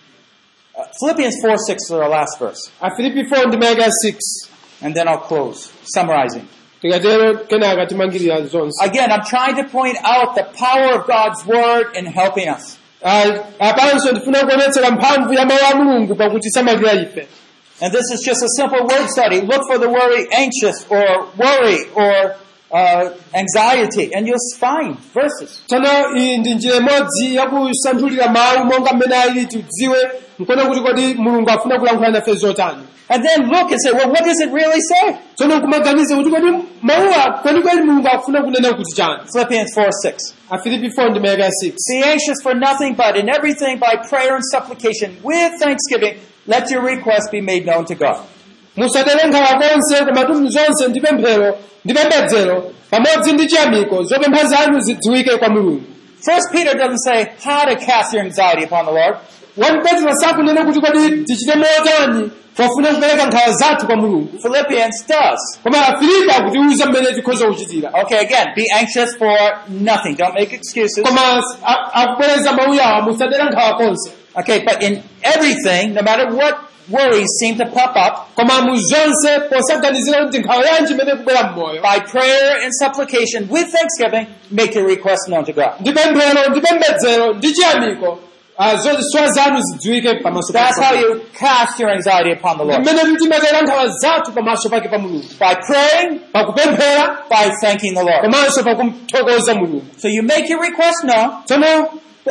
Uh, Philippians four six is our last verse. Afilipi four ndi mayaka six. And then I'll close, summarizing. Tikatero kenaka timangirira zonse. Again, I'm trying to point out the power of God's word in helping us. Apanso ndifuna kuonetsera mphamvu ya mawu a Mulungu pakuti samalira ife. And this is just a simple word study. Look for the word anxious or worry or uh, anxiety, and you'll find verses. Tsono iyi ndi njira imodzi yakusanthulira mawu monga mmene ali tidziwe nkona kuti kodi Mulungu afuna kulankhula nafe zotani. And then look and say, well, what does it really say? Tsono kumaganiza kuti kodi mawuwa kodi kodi Mulungu afuna kunena kuti chani. Philippians four six. Afilipi four ndi mayaka six. Be anxious for nothing, but in everything by prayer and supplication with thanksgiving, let your requests be made known to God. Musadere nkhawa konse koma tu zonse ndi pemphero ndi pembedzero pamodzi ndi chiyamiko zopempha zanu zidziwike kwa Mulungu. First Peter doesn't say how to cast your anxiety upon the Lord. First Peter sakunena kuti kodi tichite motani pofuna kupereka nkhawa zathu kwa Mulungu. Philippians does. Koma Afilipi akutiuza mmene tikhoza kuchitira. Okay, again, be anxious for nothing. Don't make excuses. Koma akubwereza mawu awa musadere nkhawa konse. Okay, but in everything, no matter what worries seem to pop up, koma mu zonse posaganizira kuti nkhawa yanji imene kubwera mmoyo, by prayer and supplication with thanksgiving, make your requests known to God. Ndi pemphero ndi pembedzero ndi chiyamiko zoswa zanu zidziwike pamaso pake. That's how you cast your anxiety upon the Lord. Mmene mtimatera nkhawa zathu pamaso pake pa Mulungu. By praying, pakupemphera, by thanking the Lord. Komanso pakumthokoza Mulungu. So you make your request known. Tsono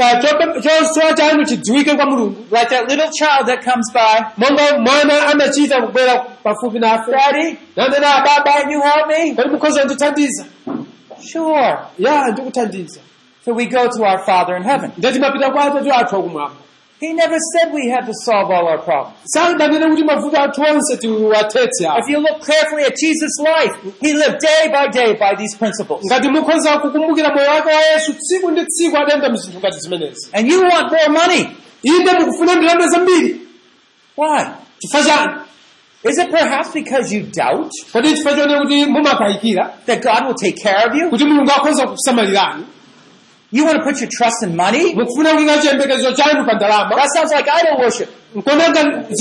choswa chanu chidziwike kwa Mulungu. Like that little child that comes by. Monga mwana amachita kubwera pafupi nafe. Daddy, nandena baba, can you help me? Kodi mukhoza kundithandiza? Sure. Yeah, ndikuthandiza. So we go to our Father in heaven. Ndatimapita kwa Atate athu akumwamba. He never said we had to solve all our problems. If you look carefully at Jesus' life, he lived day by day by these principles. And you want more money. Why? Is it perhaps because you doubt that God will take care of you? You want to put your trust in money? That sounds like idol worship. You want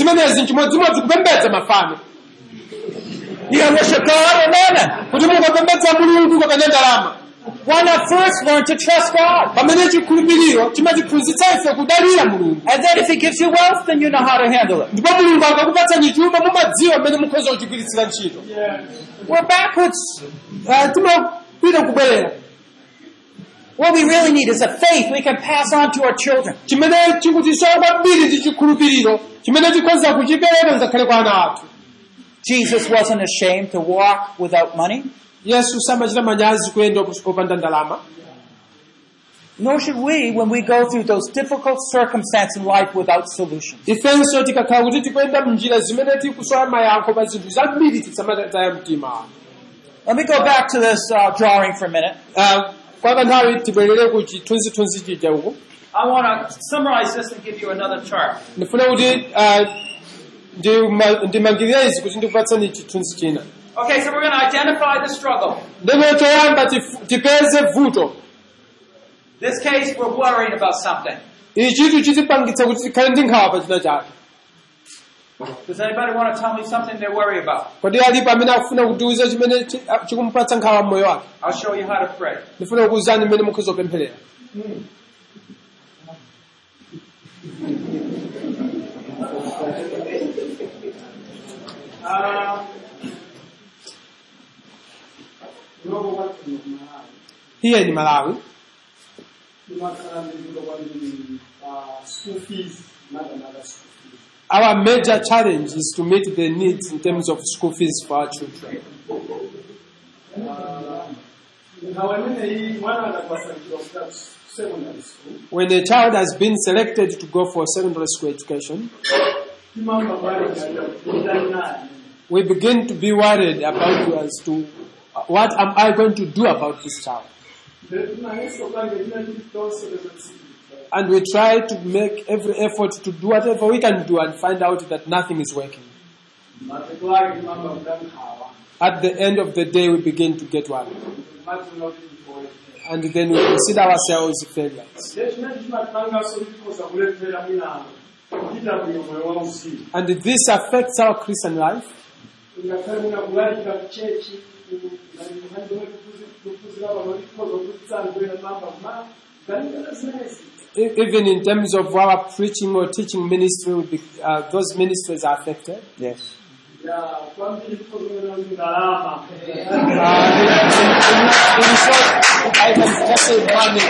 to worship God or mammon? Why not first learn to trust God? And then if He gives you wealth, then you know how to handle it. We're backwards. What we really need is a faith we can pass on to our children. Jesus wasn't ashamed to walk without money. Nor should we when we go through those difficult circumstances in life without solutions. Let me go back to this uh, drawing for a minute. Uh, I want to summarize this and give you another chart. Okay, so we're going to identify the struggle. This case, we're worrying about something. Does anybody want to tell me something they're worried about? I'll show you how to pray. Uh, Here in Malawi, school fees, not another school fees. Our major challenge is to meet the needs in terms of school fees for our children. Uh, When a child has been selected to go for secondary school education, we begin to be worried about as to uh, what am I going to do about this child. And we try to make every effort to do whatever we can do and find out that nothing is working. At the end of the day, we begin to get worried. And then we consider ourselves failures. And this affects our Christian life. Even in terms of our preaching or teaching ministry, uh, those ministries are affected. Yes. Uh, in, in short, I can just say money.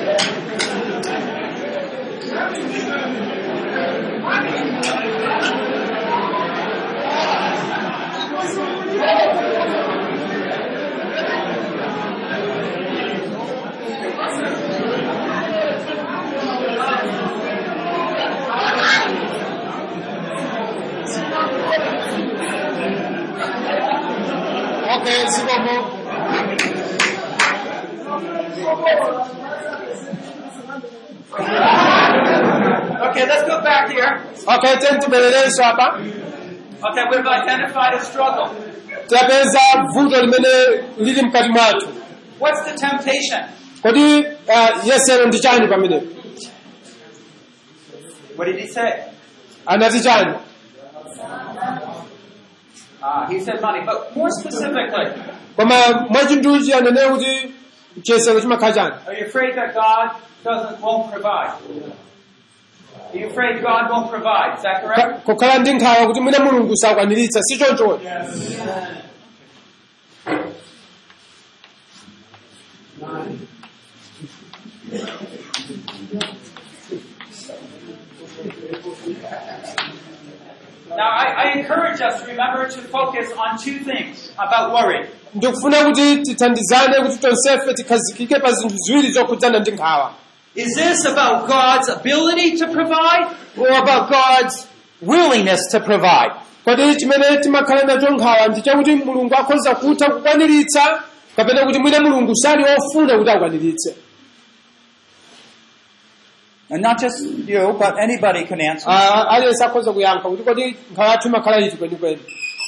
Okay, Okay, let's go back here. Okay, turn to the hapa. Okay, we've identified a struggle. Tapeza vuto limene lili mkati mwatu. What's the temptation? Kodi uh, yesero ndi chani pamene? What did he say? Anati chani? Ah, he said money, but more specifically, Koma mwachinduchi anene kuti chesero chimakhala chani? are you afraid that God doesn't won't provide? Are you afraid God won't provide? Is that correct? Kukhala ndi nkhawa kuti mwina Mulungu sakwaniritsa si choncho. Now, I, I encourage us, remember, to focus on two things about worry. Ndikufuna kuti tithandizane kuti tonsefe tikhazikike pa zinthu ziwiri zokhudzana ndi nkhawa. Is this about God's ability to provide or about God's willingness to provide? Kodi chimene timakhala nacho nkhawa ndi chakuti Mulungu akhoza kutha kukwaniritsa kapena kuti mwina Mulungu sali ofuna kuti akwaniritse. And not just you, but anybody can answer. Ah, aliyense akhoza kuyankha kuti kodi nkhawa yathu imakhala iti kwenikweni.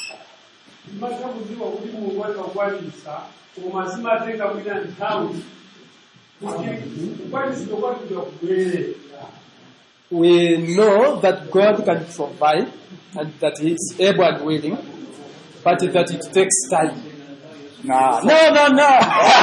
We know that God can provide and that He is able and willing, but that it takes time. Nah. No, no, no.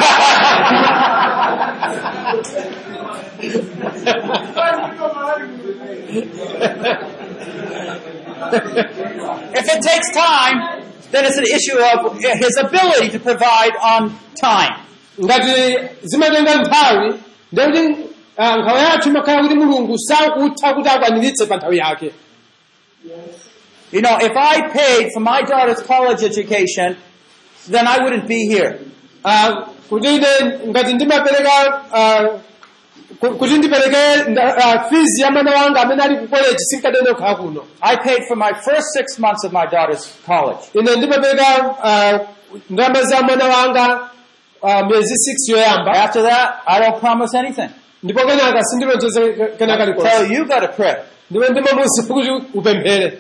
If it takes time, then it's an issue of His ability to provide on time. Ngati zimatenga nthawi, ndekuti nkhawa yathu imakhala kuti Mulungu sakutha kuti akwaniritse pa nthawi yake. You know, if I paid for my daughter's college education, then I wouldn't be here. Uh, kuti ine ngati ndimapereka uh, kuti ndipereke uh, fees ya mwana wanga amene ali ku college sinkadene kukhala kuno. I paid for my first six months of my daughter's college. Ine ndimapereka uh, ndalama za mwana wanga uh, miezi six yoyamba. After that, I don't promise anything. Ndipo kenaka sindilonjeze kenaka liko. So you got to pray. Ndipo ndimamusi kuti upemphere.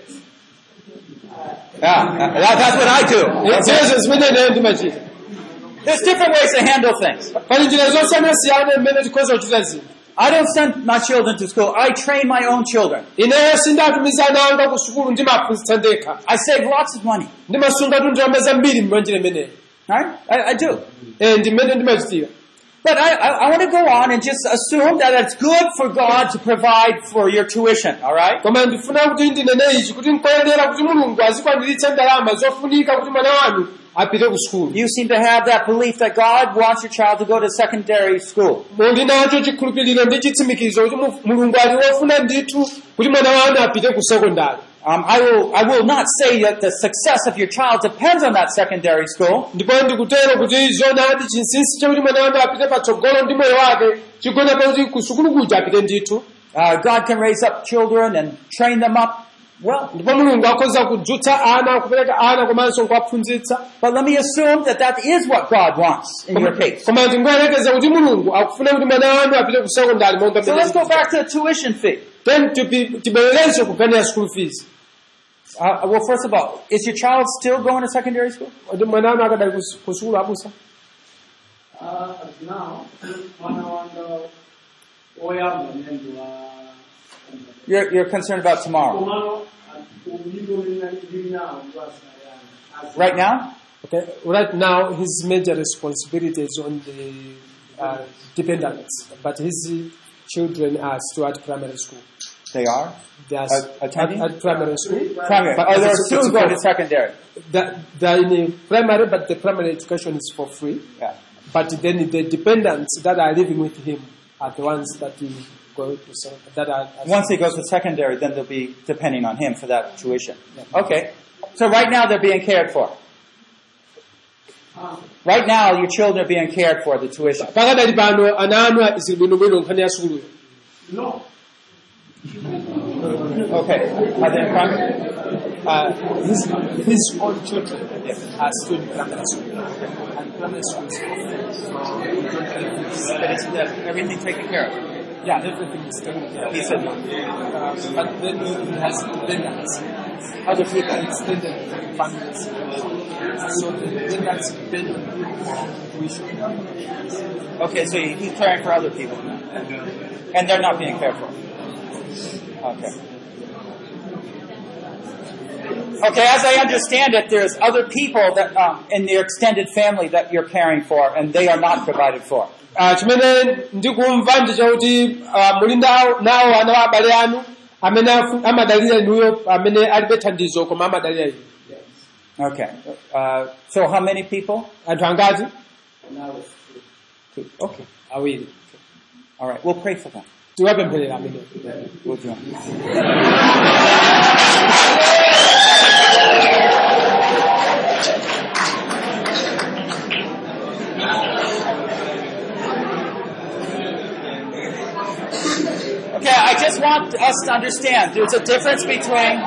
Yeah, that, that's what I do. Zizo zimene ine ndimachita. There's different ways to handle things. Pali njira zosiyana-siyana mmene tikhoza kuchita zinthu. I don't send my children to school. I train my own children. Ineyo sindatumiza ana anga ku sukulu ndimaphunzitsa ndekha. I save lots of money. Ndimasunga ndalama zambiri mwanjira imeneyi. Right? I, I do. Eh, ndimene ndimachitira. But I, I, I want to go on and just assume that it's good for God to provide for your tuition, all right? Koma ndifuna kuti ndinene ichi kuti nkoyenera kuti Mulungu azikwaniritsa ndalama zofunika kuti mwana wanu apite ku school. You seem to have that belief that God wants your child to go to secondary school. Muli nacho chikhulupiriro ndi chitsimikizo kuti Mulungu ali wofuna ndithu kuti mwana wanu apite ku secondary. Um, I will I will not say that the success of your child depends on that secondary school. ndipo ndikutero kuti zonadi chinsinsi chakuti mwana wanu apite patsogolo ndi moyo wake chigona pakuti kusukulu kuja apite ndithu. Uh, God can raise up children and train them up well. Ndipo Mulungu akhoza kudzutsa ana kupereka ana komanso kuwaphunzitsa. But let me assume that that is what God wants in your case. Koma ndingoyerekeza kuti Mulungu akufuna kuti mwana wanu apite ku secondary monga So let's go back to the tuition fee. Then tibwererenso kuganiya school fees. Uh, well, first of all, is your child still going to secondary school? Ndi mwana wanu akadali ku sukulu abusa? Uh, now, one on the Oyam and You're, you're concerned about tomorrow. Right now? Okay. Right now, his major responsibility is on the uh, dependents, but his children are still at primary school. They are? They are at, attending? At, at primary school. Primary. But oh, they're soon going to secondary. They're, they're in primary, but the primary education is for free. Yeah. But then the dependents that are living with him are the ones that he go to secondary. That are once he goes to secondary, then they'll be depending on him for that tuition. Yeah. Okay. So right now they're being cared for. Right now your children are being cared for, the tuition. No. Okay. Are they in primary? Uh, his, his own children yeah. are still in primary school. And primary school is but it's uh, everything taken care of. Yeah, everything is taken care of. He said, uh, but then he has dependents. Other people. Extended families. So the dependents depend on him for tuition. Okay, so he's caring for other people. And they're not being cared for. Okay. Okay, as I understand it, there's other people that um, in your extended family that you're caring for, and they are not provided for. Chimene ndikumva ndichakuti muli nawo ana wa abale anu amene amadalira inuyo amene alibe thandizo koma amadalira inu. Okay. Uh, so how many people? Anthu angati? Two. Okay. Awiri. All right. We'll pray for them. Tiwapempherera amene. We'll do it. Okay, I just want us to understand there's a difference between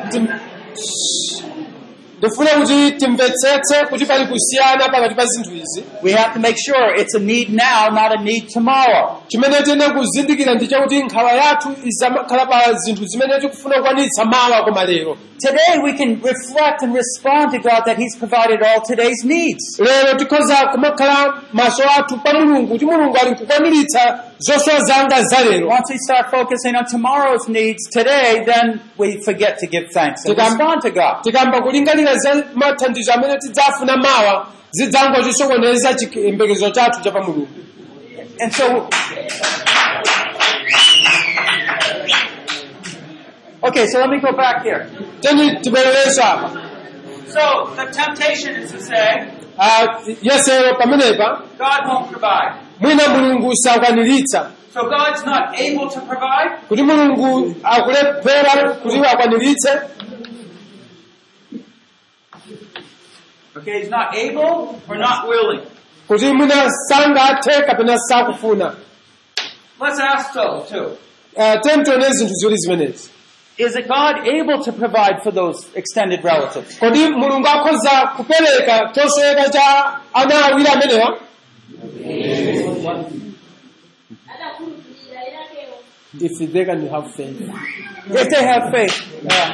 ndifuna kuti timvetsetse kuti pali kusiyana pakati pa zinthu izi. We have to make sure it's a need now, not a need tomorrow. Chimene tena kuzindikira ndi chakuti nkhawa yathu izakhala pa zinthu zimene tikufuna kukwanitsa mawa koma lero. Today we can reflect and respond to God that He's provided all today's needs. Lero tikhoza kumakhala maso athu pa Mulungu kuti Mulungu ali kukwaniritsa zosowa zanga za lero. Once we start focusing on tomorrow's needs today, then we forget to give thanks and respond to God. Tikamba kulingalira za mathandizo amene tidzafuna mawa zidzangotisokoneza chiyembekezo chathu cha pa Mulungu. And so, okay, so let me go back here. Teni tibwereresa apa. So, the temptation is to say, Ah, yesero pamenepa God won't provide. mwina Mulungu sakwaniritsa. So God's not able to provide? Kuti Mulungu akulephera kuti akwaniritse. Okay, He's not able or not willing. Kuti mwina sangathe kapena sakufuna. Let's ask those two. Uh, Tentione zinthu ziwiri zimenezi. Is it God able to provide for those extended relatives? Kodi Mulungu akhoza kupereka chosoweka cha ana awiri amenewa? If they can have faith. If they have faith. Uh,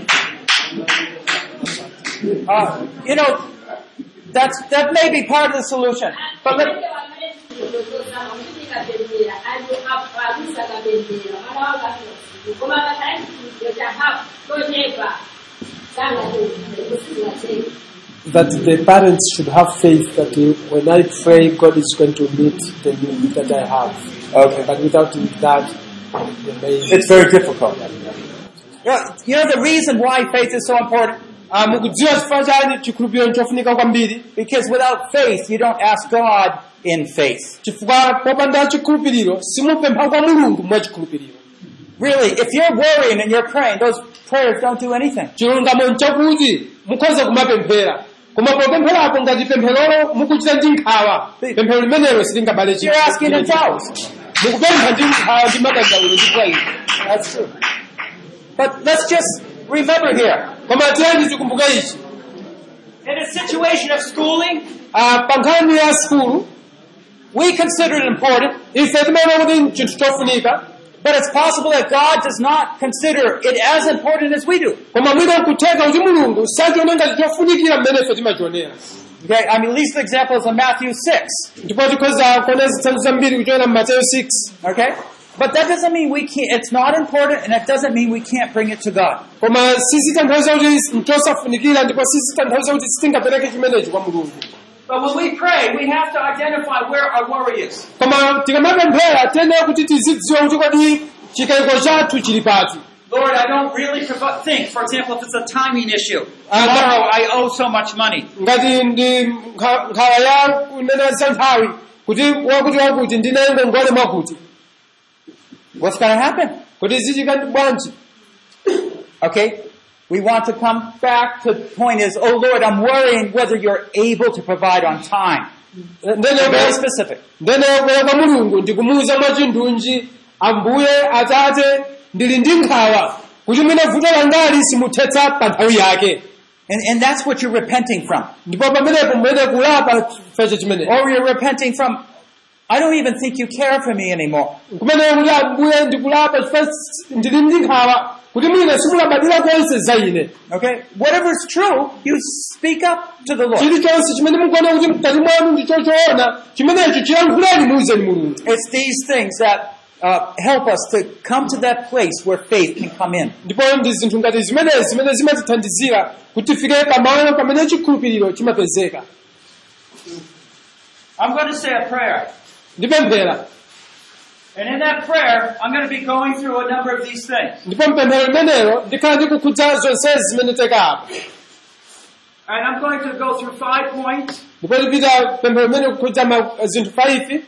uh, you know, that's that may be part of the solution. But let, that the parents should have faith that when I pray, God is going to meet the need that I have. Okay. But without that, the may it's very difficult. Yeah, you know the reason why faith is so important? Because without faith, you don't ask God in faith. Really, if you're worrying and you're praying, those prayers don't do anything. chilungamo nchakuti mukhoza kumapemphera koma popempherapo ngati pempherolo mukuchita ndi nkhawa pemphero limenelo silingabale You're asking in doubts. mukupempha ndi nkhawa ndi makangaulo ndi kwayi. That's true. But let's just remember here. koma tiyeni tikumbuke ichi In a situation of schooling, Ah, pa nkhani ya skulu we consider it important, ife timaona kuti chinthu chofunika but it's possible that God does not consider it as important as we do. koma mwina nkutheka kuti mulungu sachiona ngati chofunikira mmene ife timachionera. Okay, I mean, at least the example is in Matthew six. ndipo tikhoza kuona zitsanzo zambiri kuchokera mu Mateyu six. Okay? But that doesn't mean we can't, it's not important, and it doesn't mean we can't bring it to God. koma sizitanthauza kuti nchosafunikira ndipo sizitanthauza kuti sitingapereke chimenechi kwa mulungu. But when we pray, we have to identify where our worry is. koma tikamapemphera tiyenera kuti tizidziwa kuti kodi chikayiko chathu chili pati. Lord, I don't really provo- think, for example, if it's a timing issue. Uh, Tomorrow I owe so much money. ngati ndi nkha- nkhawa ya kunena za nthawi kuti wakuti wakuti ndinaye ngongole mwakuti What's going to happen? kuti zichika bwanji. Okay? We want to come back to the point is, oh Lord, I'm worrying whether you're able to provide on time. Very specific. ndene bwera kwa mulungu ndikumuwuza mwachindunji ambuye atate ndili ndi nkhawa kuti mwina vuto langali simuthetsa pa nthawi yake. And, and that's what you're repenting from. ndipo pamenepo mwene kulapa feche chimene Or you're repenting from, I don't even think you care for me anymore. kumene kuti ambuye ndikulapa chifukwa ndili ndi nkhawa kuti mwina sikulabadira konse za ine. Okay? Whatever's true, you speak up to the Lord. chilichonse chimene mukuona kuti mkati mwanu ndi chochoona chimenecho chiyankhuleni muwuzeni mulungu. It's these things that uh, help us to come to that place where faith can come in. ndipo ndi zinthu ngati zimenezi zimene zimatithandizira kuti tifike pamalo pamene chikhulupiriro chimapezeka. I'm going to say a prayer. ndipemphera And in that prayer, I'm going to be going through a number of these things. ndipo mpemphero limenelo ndikhala ndikukhudza zonsezi zimene teka apa. And I'm going to go through five points. ndipo lipita pemphero limene kukhudza ma- zinthu five.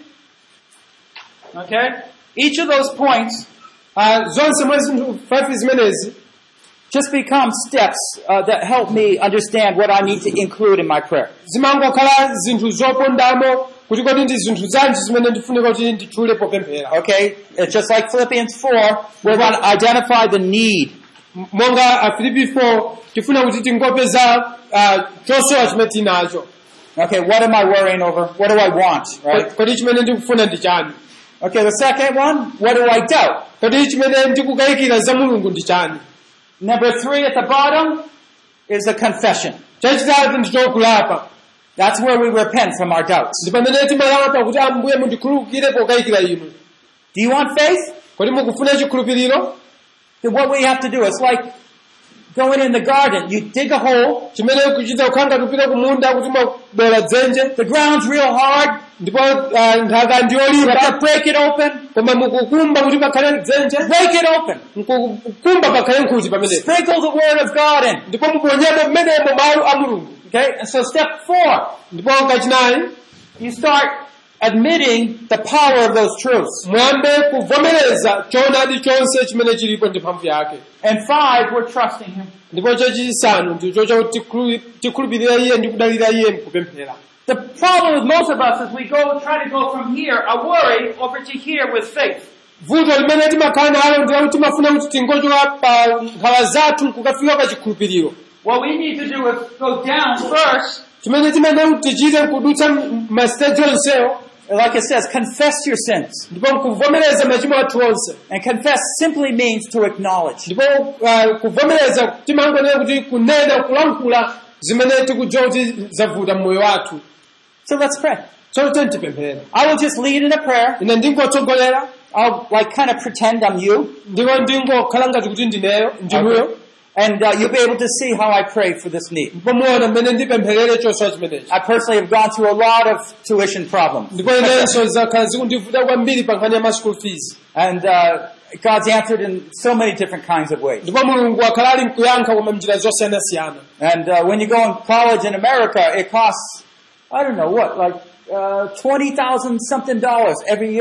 Okay? Each of those points Ah, zonse mwa zinthu five zimenezi just become steps uh, that help me understand what I need to include in my prayer. zimangokhala zinthu zopondamo kuti kodi ndi zinthu zanji zimene ndifunika kuti ndithule popemphera. Okay? It's just like Philippians four, we're going to identify the need. M- monga Afilipi four tifuna kuti tingopeza ah, chosowa chimene tinacho. Okay, what am I worrying over? What do I want? Right? Ko- kodi chimene ndikufuna ndi chani. Okay, the second one, what do I doubt? kodi chimene ndikukayikira za mulungu ndi chani. Number three at the bottom is a confession. chachitatu ndi chokulapa. That's where we repent from our doubts. ndi pamene timalapa kuti ambuye mundikhululukire pokayikira inu. Do you want faith? kodi mukufuna chikhulupiriro. Then what we have to do is like going in the garden. You dig a hole. chimene kuchita kukhanga kupita kumunda kuti mabwera dzenje. The ground's real hard. ndipo ah, nthaka You have ndiyolimba to break it open. koma mukukumba kuti pakhale dzenje. Break it open. mukukumba pakhale nkhuti pamene. Sprinkle the word of God in. ndipo muponyemo mmenemo mawu a mulungu. Okay? And so step four, ndipo kachinayi you start admitting the power of those truths. mwambe kuvomereza choonadi chonse chimene chilipo ndi mphamvu yake. And five, we're trusting Him. ndipo chachisanu ndicho chakuti tikhulu- tikhulupirira iye ndi kudalira iye mkupemphera. The problem with most of us is we go try to go from here, a worry, over to here with faith. vuto limene timakhala nalo ndi lakuti timafuna kuti tingochoka pa nkhawa zathu nkukafika pa chikhulupiriro. What we need to do is go down first. chimene timayenera kuti tichite nkudutsa masiteji onsewo. Like it says, confess your sins. ndipo kuvomereza machimo athu onse. And confess simply means to acknowledge. ndipo uh, kuvomereza timangonena kuti kunena kulankhula zimene tikudziwa kuti zavuta mmoyo wathu. So let's pray. tsono tiyeni tipemphere. I will just lead in a prayer. ine ndingotsogolera I'll like kind of pretend I'm you. ndipo ndingokhala ngati kuti ndineyo ndinuyo. And uh, you'll be able to see how I pray for this need. ndipo muona mmene ndipempherere chosowa chimenechi. I personally have gone through a lot of tuition problems. ndipo inenso zakhala zikundivuta kwambiri pa nkhani ya ma school fees. And uh, God's answered in so many different kinds of ways. ndipo mulungu akhala ali mkuyankha koma mnjira zosiyanasiyana. And uh, when you go in college in America, it costs, I don't know what, like uh, twenty thousand something dollars every year.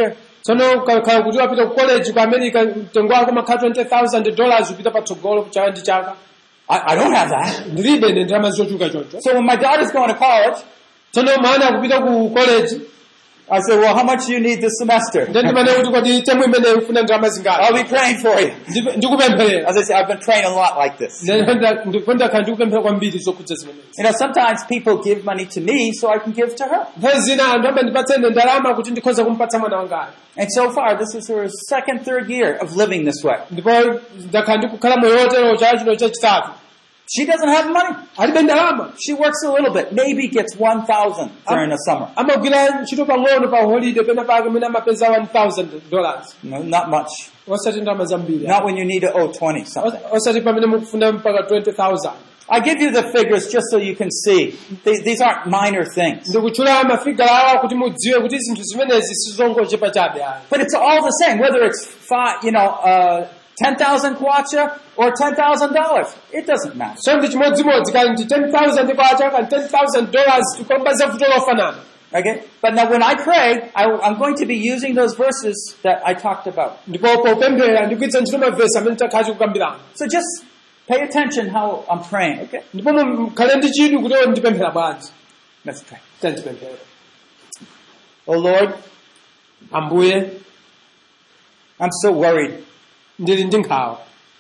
tsono kaya kuti wapita ku college ku America mtengo wako makhala twenty thousand dollars upita patsogolo chaka ndi chaka. I, I don't have that. Ndilibe ine ndalama zochuluka choncho. So when my daughter's going to college, tsono mwana akupita ku college, I said, well, how much do you need this semester? ndimane kuti kwati temu imene ufuna ndalama zingati. I'll be praying for you. Ndikupempherera. As I said, I've been praying a lot like this. Ndifunda kandi ndikupemphera kwambiri zokhudza zimenezi. You know, sometimes people give money to me so I can give to her. nthawi zina anthu amandipatsa ine ndalama kuti ndikhoza kumpatsa mwana wangayo. And so far, this is her second, third year of living this way. ndipo ndakhala ndikukhala moyo wotero chaka chino chachitatu. She doesn't have money. alibe ndalama. She works a little bit, maybe gets one thousand during the summer. amagwira ntchito pang'ono pa holiday pena pake mene amapeza one thousand dollars. No, not much. osati ndalama zambiri. Not when you need to owe twenty something. osati pamene mukufuna mpaka twenty thousand. I give you the figures just so you can see. They, these aren't minor things. ndikutchula mafigura awa kuti mudziwe kuti zinthu zimenezi sizongochepa chabe ayi. But it's all the same, whether it's five, you know, uh, ten thousand kwacha or ten thousand dollars. It doesn't matter. so ndi chimodzimodzi kali ndi ten thousand kwacha kali ten thousand dollars tikombaza vuto lofanana. Okay? But now when I pray, I, I'm going to be using those verses that I talked about. ndipo popemphera ndikuyitsa ntchito mavesi amene takhala tikukambirana. So just pay attention how I'm praying, okay? ndipo mukhale ndi chidwi kuti ndipemphera bwanji. Let's pray. tandipemphera. Oh Lord, ambuye I'm so worried. ndili ndi nkhawa.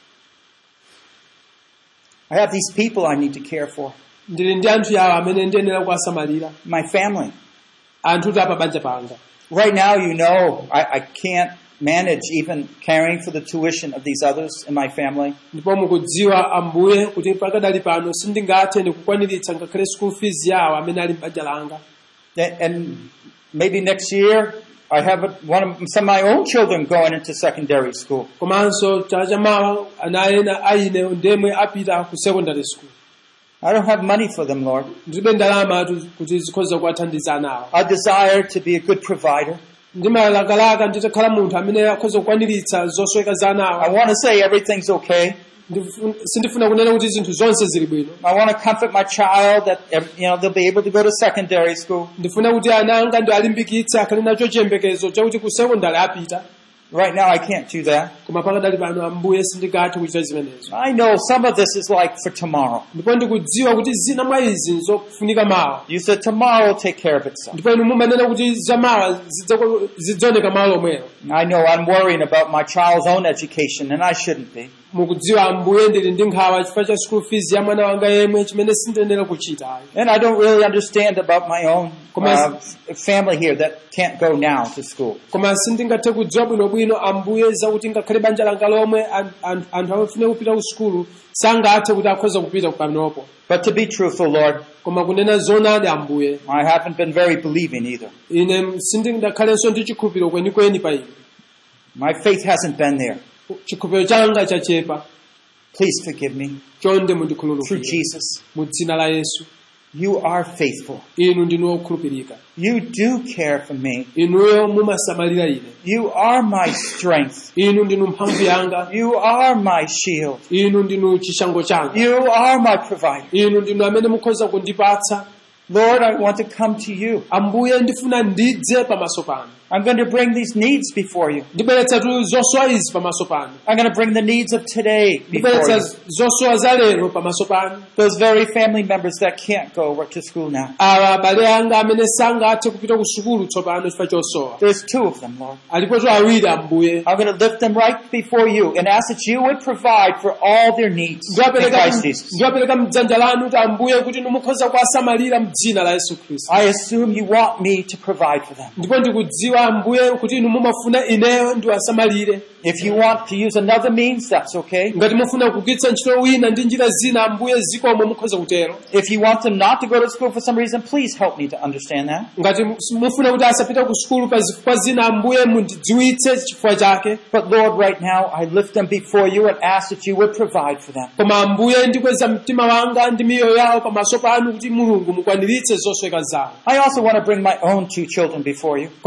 I have these people I need to care for. ndili ndi anthu yawo amene ndiyenera kuwasamalira. My family. anthu apa banja panga. Right now, you know, I, I can't manage even caring for the tuition of these others in my family. ndipo mukudziwa ambuye kuti pakadali pano sindingathe ndikukwaniritsa ngakhale school fees yawo amene ali m'banja langa. And, and maybe next year, I have a, one of some of my own children going into secondary school. komanso chaka chamawa ana ena aine ndemwe apita ku secondary school. I don't have money for them, Lord. ndilibe ndalama kuti zikhoza kuwathandiza anawo. I desire to be a good provider. ndimalakalaka nditakhala munthu amene akhoza kukwaniritsa zosoweka za I anawo. want to say everything's okay. Ndifu- sindifuna kunena kuti zinthu zonse zili bwino. I want to comfort my child that, you know, they'll be able to go to secondary school. ndifuna kuti ana anga ndialimbikitse akhale nacho chiyembekezo chakuti ku secondary apita. Right now, I can't do that. koma pakadali pano ambuye sindingathe kuchita zimenezo. I know some of this is like for tomorrow. ndipo ndikudziwa kuti zina mwa izi nzofunika mawa. You said tomorrow will take care of itself. ndipo inu mumanena kuti zamawa zidzako- zidzaoneka mawa lomwelo. I know I'm worrying about my child's own education, and I shouldn't be. mukudziwa ambuye ndili ndi nkhawa chifukwa cha school fees ya mwana wanga yemwe chimene sindiyenera kuchita. And I don't really understand about my own Come on. uh, family here that can't go now to school. koma sindingathe kudziwa bwinobwino ambuye zakuti ngakhale banja langa lomwe an- an- anthu amafuna kupita ku sukulu sangathe kuti akhoza kupita panopo. But to be truthful, Lord, koma kunena zoonadi ambuye I haven't been very believing either. ine sindingakhalenso ndi chikhulupiriro kwenikweni pa ine. My faith hasn't been there. chikhulupiriro changa chachepa. Please forgive me. chonde Through mundikhululukire Jesus, mu dzina la Yesu. you are faithful. inu ndinu wokhulupirika. You do care for me. inuyo mumasamalira ine. You are my strength. inu ndinu mphamvu yanga. You are my shield. inu ndinu chishango changa. You are my provider. inu ndinu amene mukhoza kundipatsa. Lord, I want to come to you. ambuye ndifuna ndidze pamaso panu. I'm going to bring these needs before you. ndibweretsa tu zosowa izi pamaso panu. I'm going to bring the needs of today before ndibweretsa you. zosowa za lero pamaso panu. Those very family members that can't go to school now. awa abale anga amene sangathe kupita ku sukulu tsopano chifukwa chosowa. There's two of them, Lord. alipotu awiri ambuye. I'm going to lift them right before you and ask that you would provide for all their needs in ndiwapereka Christ Jesus. ndiwapereka mdzanja lanu kuti ambuye kuti mukhoza kuwasamalira mdzina la Yesu Khristu. I assume you want me to provide for them. ndipo ndikudziwa ambuye kuti inu mumafuna ineyo ndiwasamalire. If you want to use another means, that's okay. ngati mufuna kugwiritsa ntchito wina ndi njira zina ambuye zikomo mukhoza kutero. If you want them not to go to school for some reason, please help me to understand that. ngati mufuna kuti asapite ku sukulu pa zifukwa zina ambuye mundidziwitse chifukwa chake. But Lord, right now, I lift them before you and ask that you would provide for them. koma ambuye ndikweza mtima wanga ndi miyoyo yawo pamaso panu kuti mulungu mukwaniritse zosoweka zawo. I also want to bring my own two children before you. komanso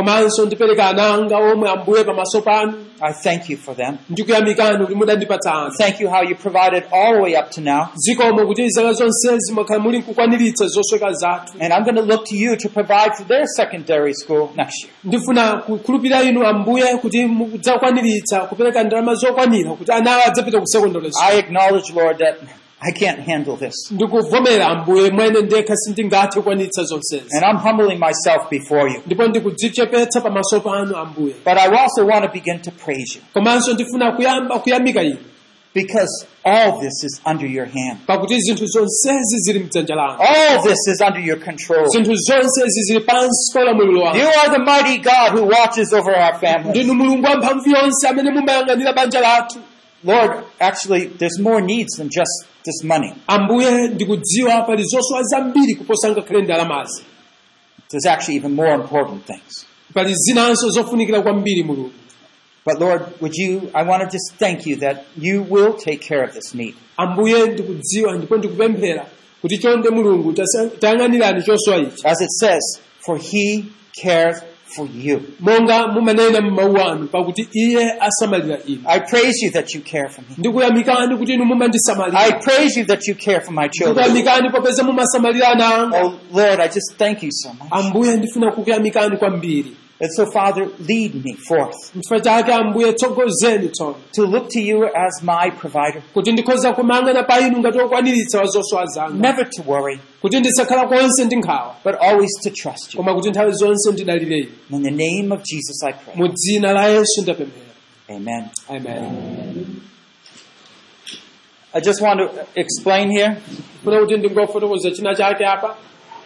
komanso ndipereka ana anga omwe Ambuye pamaso panu. I thank you for them. Ndikuyamikani kuti mudandipatsa ana. Thank you how you provided all the way up to now. Zikomo kuti zaka zonsezi mwakhala muli kukwaniritsa zosweka zathu. And I'm going to look to you to provide for their secondary school next year. Ndifuna kukhulupirira inu Ambuye kuti mudzakwaniritsa kupereka ndalama zokwanira kuti ana adzapita ku secondary school. I acknowledge, Lord, that I can't handle this. Ndikuvomera Ambuye mwene ndekha sindingathe kukwanitsa zonsezi. And I'm humbling myself before you. Ndipo ndikudzichepetsa pamaso panu Ambuye. But I also want to begin to praise you. Komanso ndifuna kuyamba kuyamika inu. Because all this is under your hand. Pakuti zinthu zonsezi zili mdzanja lanu. All this is under your control. Zinthu zonsezi zili pansi pa ulamuliro wanu. You are the mighty God who watches over our families. Ndinu Mulungu wamphamvu yonse amene mumayang'anira banja lathu. Lord, actually, there's more needs than just this money. Ambuye ndikudziwa pali zosowa zambiri kuposa ngakhale ndalamazi. There's actually even more important things. Pali zinanso zofunikira kwambiri Mulungu. But Lord, would you, I want to just thank you that you will take care of this need. Ambuye ndikudziwa ndipo ndikupemphera kuti chonde Mulungu tayang'anirani chosowa ichi. As it says, for he cares for you. Monga mumanena m'mawu anu pakuti iye asamalira inu. I praise you that you care for me. Ndikuyamikani kuti inu mumandisamalira. I praise you that you care for my children. Ndikuyamikani popeza mumasamalira ana anga. Oh Lord, I just thank you so much. Ambuye ndifuna kukuyamikani kwambiri. And so Father, lead me forth. N'chifukwa chake Ambuye tsogozeni tsono. To look to you as my provider. Kuti ndikhoza kumangana pa inu ngati okwaniritsa wa zosowa zanga. Never to worry. Kuti ndisakhala konse ndi nkhawa. But always to trust you. Koma kuti nthawi zonse ndidalire inu. In the name of Jesus I pray. Mu dzina la Yesu ndapemphera. Amen. Amen. I just want to explain here Kuna kuti ndingofotokoza china chake apa.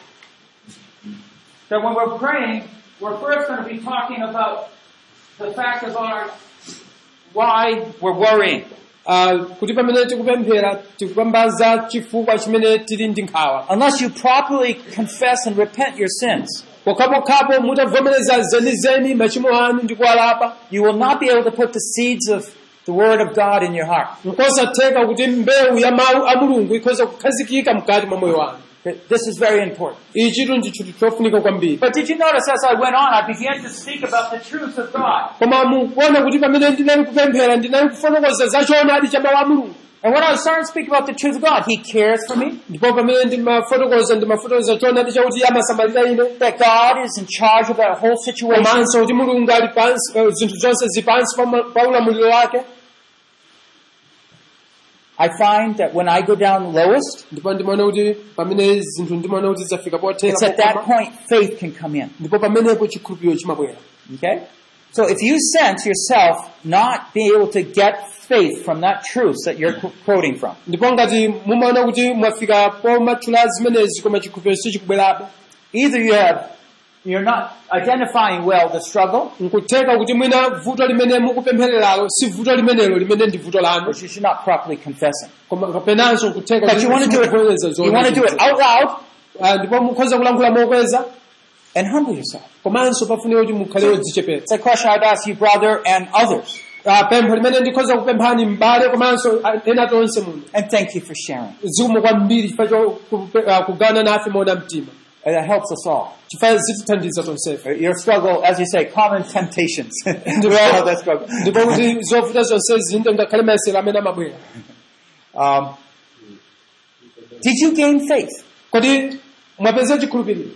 that when we're praying, we're first going to be talking about the fact of our why we're worrying. Uh, kuti pamene tikupemphera tikupambaza chifukwa chimene tili ndi nkhawa. Unless you properly confess and repent your sins, Pokhapokhapo mutavomereza zenizeni machimo anu ndi kuwalapa. you will not be able to put the seeds of the Word of God in your heart. Nkosatheka kuti mbewu ya mawu a Mulungu ikhoza kukhazikika mkati mwa moyo wanu. This is very important. Ichi ndi chinthu chofunika kwambiri. But did you notice as I went on, I began to speak about the truth of God. Koma mukuona kuti pamene ndinali kupemphera ndinali kufotokoza za choonadi cha mawu a Mulungu. And when I was starting to speak about the truth of God, He cares for me. Ndipo pamene ndimafotokoza ndimafotokoza choonadi chakuti amasamalira ine. That God is in charge of that whole situation. Komanso kuti Mulungu ali pansi, uh, zinthu zonse zili pansi pa- pa ulamuliro wake. I find that when I go down lowest, Ndipo ndimaona kuti pamene zinthu ndimaona kuti zafika pothera it's at that pokoma. point faith can come in. Ndipo pamenepo chikhulupiriro chimabwera. Okay? So if you sense yourself not being able to get faith from that truth that you're qu- quoting from, Ndipo ngati mumaona kuti mwafika pomathula zimenezi koma chikhulupiriro sichikubwerabe. either you have, you're not identifying well the struggle, Nkutheka kuti mwina vuto limene mukupemphereralo si vuto limenelo limene ndi vuto lanu. which you should not properly confess it. Koma kapenanso kutheka But you want to do it, you want to do it out loud Ah, ndipo mukhoza kulankhula mokweza and humble yourself. komanso pafunika kuti mukhale odzichepetsa. It's a question I'd ask you, brother, and others. Ah, pempho limene ndikhoza kupemphani m'bale komanso ah, ena tonse muno. And thank you for sharing. Zikomo kwambiri chifukwa cho kugawana nafe moona mtima. And that helps us all. Chifukwa zitithandiza tonsefe. Your struggle, as you say, common temptations. We all have that struggle. Ndipo kuti zovuta zonsezi ndi ngakhale mayesero amene amabwera. Um, did you gain faith? Kodi mwapeza chikhulupiriro?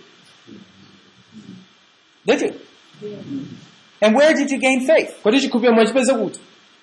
Did you? And where did you gain faith? Kodi chikhulupiriro mwachipeza kuti?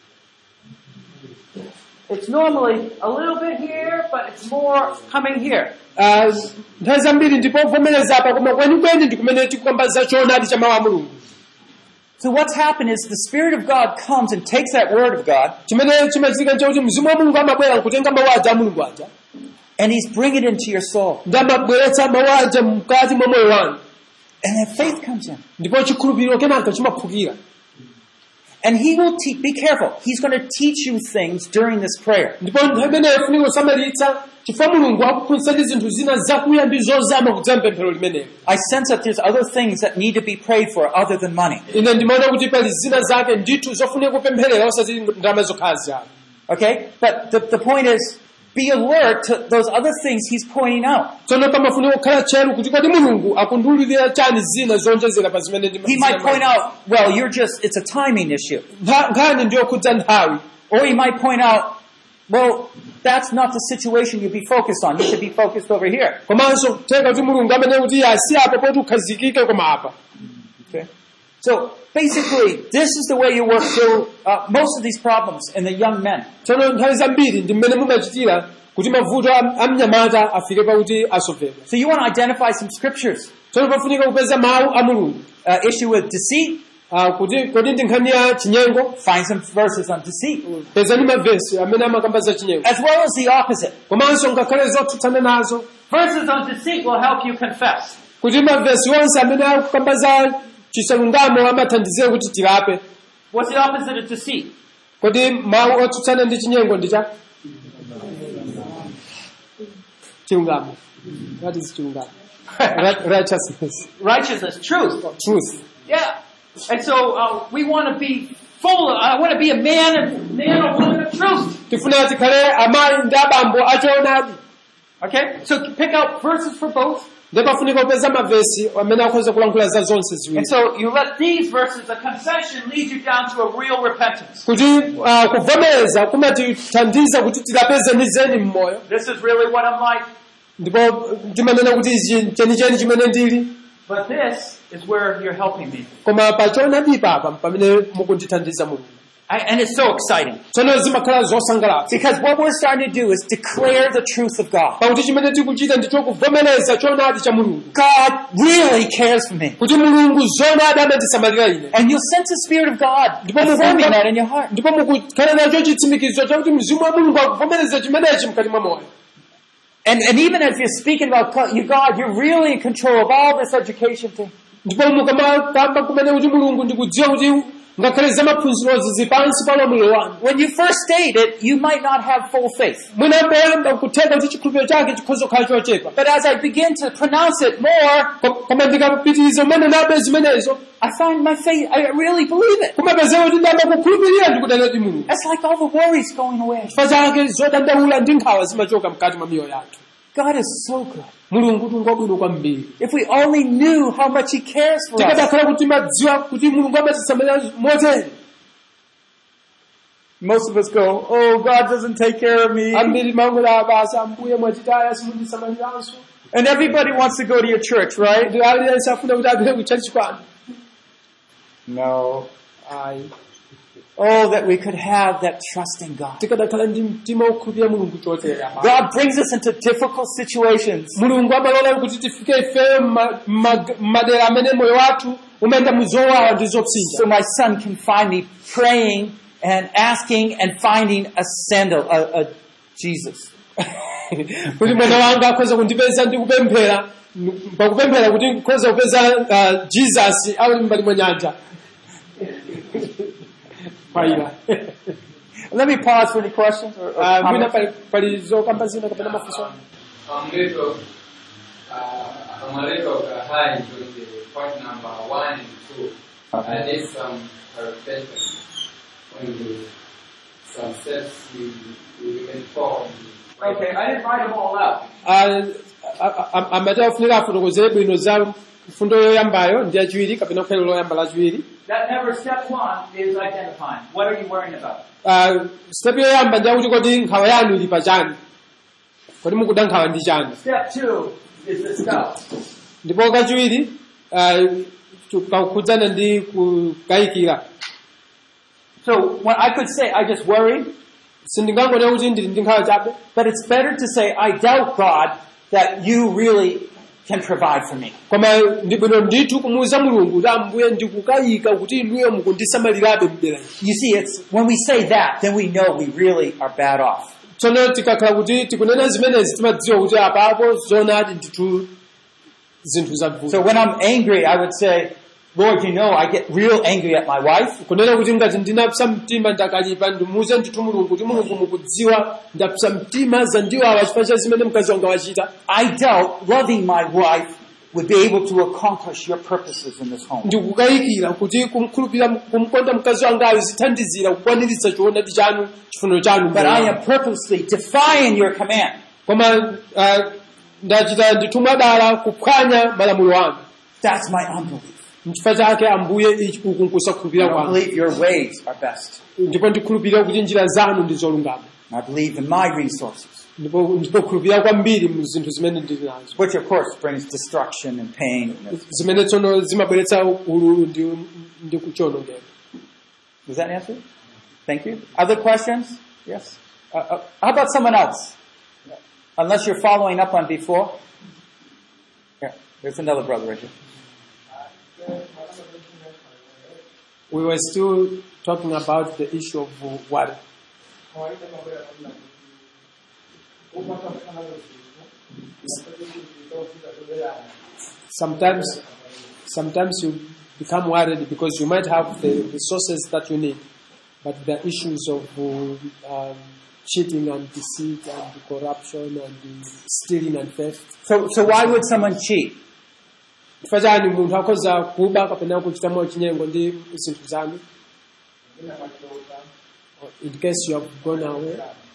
It's normally a little bit here, but it's more coming here. Ah, nthawi zambiri ndipo vomereza apa koma kwenikweni ndi kumene tikukamba choonadi cha mawu a Mulungu. So what's happened is the Spirit of God comes and takes that Word of God, Chimene chimachitika nchakuti mzimu wa Mulungu amabwera kutenga mawu aja a Mulungu aja. and He's bringing it into your soul. Ndi amabweretsa mawu aja mkati mwa moyo wanu. And then faith comes in. Ndipo chikhulupiriro kenaka chimaphukira. And He will teach, be careful, He's going to teach you things during this prayer. Ndipo nthawi imeneyo ifunika kusamalitsa chifukwa Mulungu akuphunzitsa zinthu zina zakuya ndi zozama kudzera mpemphero limenelo. I sense that there's other things that need to be prayed for other than money. Ine ndimaona kuti pali zina zake ndithu zofunika kupempherera osati ndalama zokhazi. Okay? But the, the point is, be alert to those other things he's pointing out. tsono pamafunika kukhala tcheru kuti kodi mulungu akundiwululira chani zina zonjezera pa zimene He might point out, well, you're just, it's a timing issue. nkhani ndiyokhudza nthawi. Or he might point out, well, that's not the situation you'd be focused on. You should be focused over here. komanso theka kuti mulungu amene kuti asi apo poti ukhazikike koma apa. Okay. So basically, this is the way you work through uh, most of these problems in the young men. tsono nthawi zambiri ndi mmene mumachitira kuti mavuto a mnyamata afike pakuti asoveka. So you want to identify some scriptures. tsono pafunika kupeza mawu a mulungu. Uh, issue with deceit. Uh, kuti kodi ndi nkhani ya chinyengo. Find some verses on deceit. pezani mavesi amene amakamba za chinyengo. As well as the opposite. komanso ngakhale zotsutsana nazo. Verses on deceit will help you confess. kuti mavesi onse amene akukamba za chisalungamo amathandizira kuti tilape. What's the opposite of deceit? kodi mawu otsutsana ndi chinyengo ndi cha chilungamo. What is chilungamo? Right- righteousness. Righteousness, truth. Truth. Yeah. And so uh, we want to be full of, I want to be a man and man or woman of truth. tifuna tikhale amayi ndi abambo achoonadi. Okay? So pick out verses for both. ndipo pafunika kupeza mavesi amene akhoza kulankhula za zonse ziwiri. And so you let these verses of confession lead you down to a real repentance. kuti uh, kuvomereza kumatithandiza kuti tilapeze nizeni mmoyo. This is really what I'm like. ndipo timanena kuti ichi chenicheni chimene ndili. But this is where you're helping me. koma pachoonadi papa pamene mukundithandiza mulungu. I, and it's so exciting. tsono zimakhala zosangalatsa. Because what we're starting to do is declare the truth of God. pakuti chimene tikuchita ndicho kuvomereza choonadi cha mulungu. God really cares for me. kuti mulungu zoonadi amandisamalira ine. And you'll sense the Spirit of God affirming that in your heart. ndipo mukukhala nacho chitsimikizo chakuti mzimu wa mulungu akuvomereza chimenechi mkati mwa moyo. And, and even as you're speaking about God, you, God, you're really in control of all this education thing. ndipo mukamakamba kumene kuti mulungu ndikudziwa kuti ngakhale za maphunzirozi zipansi pa ulamuliro wanu. When you first state it, you might not have full faith. mwina poyamba kutheka kuti chikhulupiriro chake chikhoza kukhala chochepa. But as I begin to pronounce it more, Ko- koma ndikapitiriza umene nabe zimenezo I find my faith, I really believe it. kumapezeka kuti ndamba kukhulupirira ndikudana kuti mulungu. That's like all the worries going away. chifukwa chake zodandaula ndi nkhawa zimachoka mkati mwa miyoyo yathu. God is so good. mulungu tungwabwino kwambiri. If we only knew how much He cares for us. tikadakhala kuti madziwa kuti mulungu amatisamalira moteri. Most of us go, oh, God doesn't take care of me. ambiri mangola basa mbuye mwatitaya simundisamaliranso. And everybody wants to go to your church, right? ndi aliyense afuna kuti apite ku church kwanu. No. ayi Oh, that we could have that trust in God. tikadakhala ndi mtima wokhulupirira mulungu chotera. God brings us into difficult situations. mulungu amalola kuti tifike ife mmadera amene moyo wathu umayenda muzowawa ndi zopsinja. So my son can find me praying and asking and finding a sandal, a, a Jesus. kuti mwana wanga akhoza kundipeza ndi kupemphera pakupemphera kuti nkhoza kupeza uh, Jesus ali mbali mwa nyanja. Paila. Let me pause for any questions or, or Uh, mwina comments. pali- pali zokamba zina kapena mafunso. I'm rate of, uh, I'm a rate of uh, high into the point number one and two. I did some clarification on the, some steps you, you can follow. Okay, I didn't write them all out. amati afunika afotokozere bwino za mfundo yoyambayo ndi yachiwiri kapena kukhale loyamba lachiwiri. That never step one is identifying. What are you worrying about? Uh, step yoyamba ndi yakuti kodi nkhawa yanu ili pachani, kodi mukuda nkhawa ndi chani. Step two is the stuff. ndipo kachiwiri uh, kakhudzana ndi kukayikira. So when I could say I just worry, sindingangonena kuti ndili ndi nkhawa chabe. but it's better to say I doubt God that you really can provide for me. koma ndi bwino ndithu kumuwuza mulungu kuti ambuye ndikukayika kuti inuyo mukundisamalirabe mdera. You see, it's when we say that, then we know we really are bad off. tsono tikakhala kuti tikunena zimenezi timadziwa kuti apapo zoonadi ndithu zinthu zavuta. So when I'm angry, I would say, Lord, you know, I get real angry at my wife. kunena kuti ngati ndinapsa mtima ndakalipa ndimuwuze ndithu mulungu kuti mulungu mukudziwa ndapsa mtima zandiwawa chifukwa cha zimene mkazi wanga wachita. I doubt loving my wife would be able to accomplish your purposes in this home. ndikukayikira kuti kumkhulupirira kumkonda mkazi wangayo zithandizira kukwaniritsa choonadi chanu chifuniro chanu. But I am purposely defying your command. Koma ah, ndachita nditumwa dala kuphwanya malamulo anu. That's my unbelief. N'chifukwa chake Ambuye ichi uku nkusakhulupirira I kwanu. believe your ways are best. Ndipo ndikhulupirira kuti njira zanu ndi zolungama. I believe in my resources, Ndipo ndikhulupirira kwambiri mu zinthu zimene ndili nazo. which of course brings destruction and pain. Zimene tsono zimabweretsa ululu ndi ndi kuchonongera. Does that answer? Thank you. Other questions? Yes. Uh, uh, how about someone else? Unless you're following up on before. Yeah, there's another brother right here. We were still talking about the issue of water. Sometimes, sometimes you become worried because you might have the resources that you need, but the issues of um, cheating and deceit and corruption and stealing and theft. So, so why would someone cheat? Fajani muntu akoza kuba kapena kuchita mwa chinyengo ndi zinthu zanu. In case you have gone away,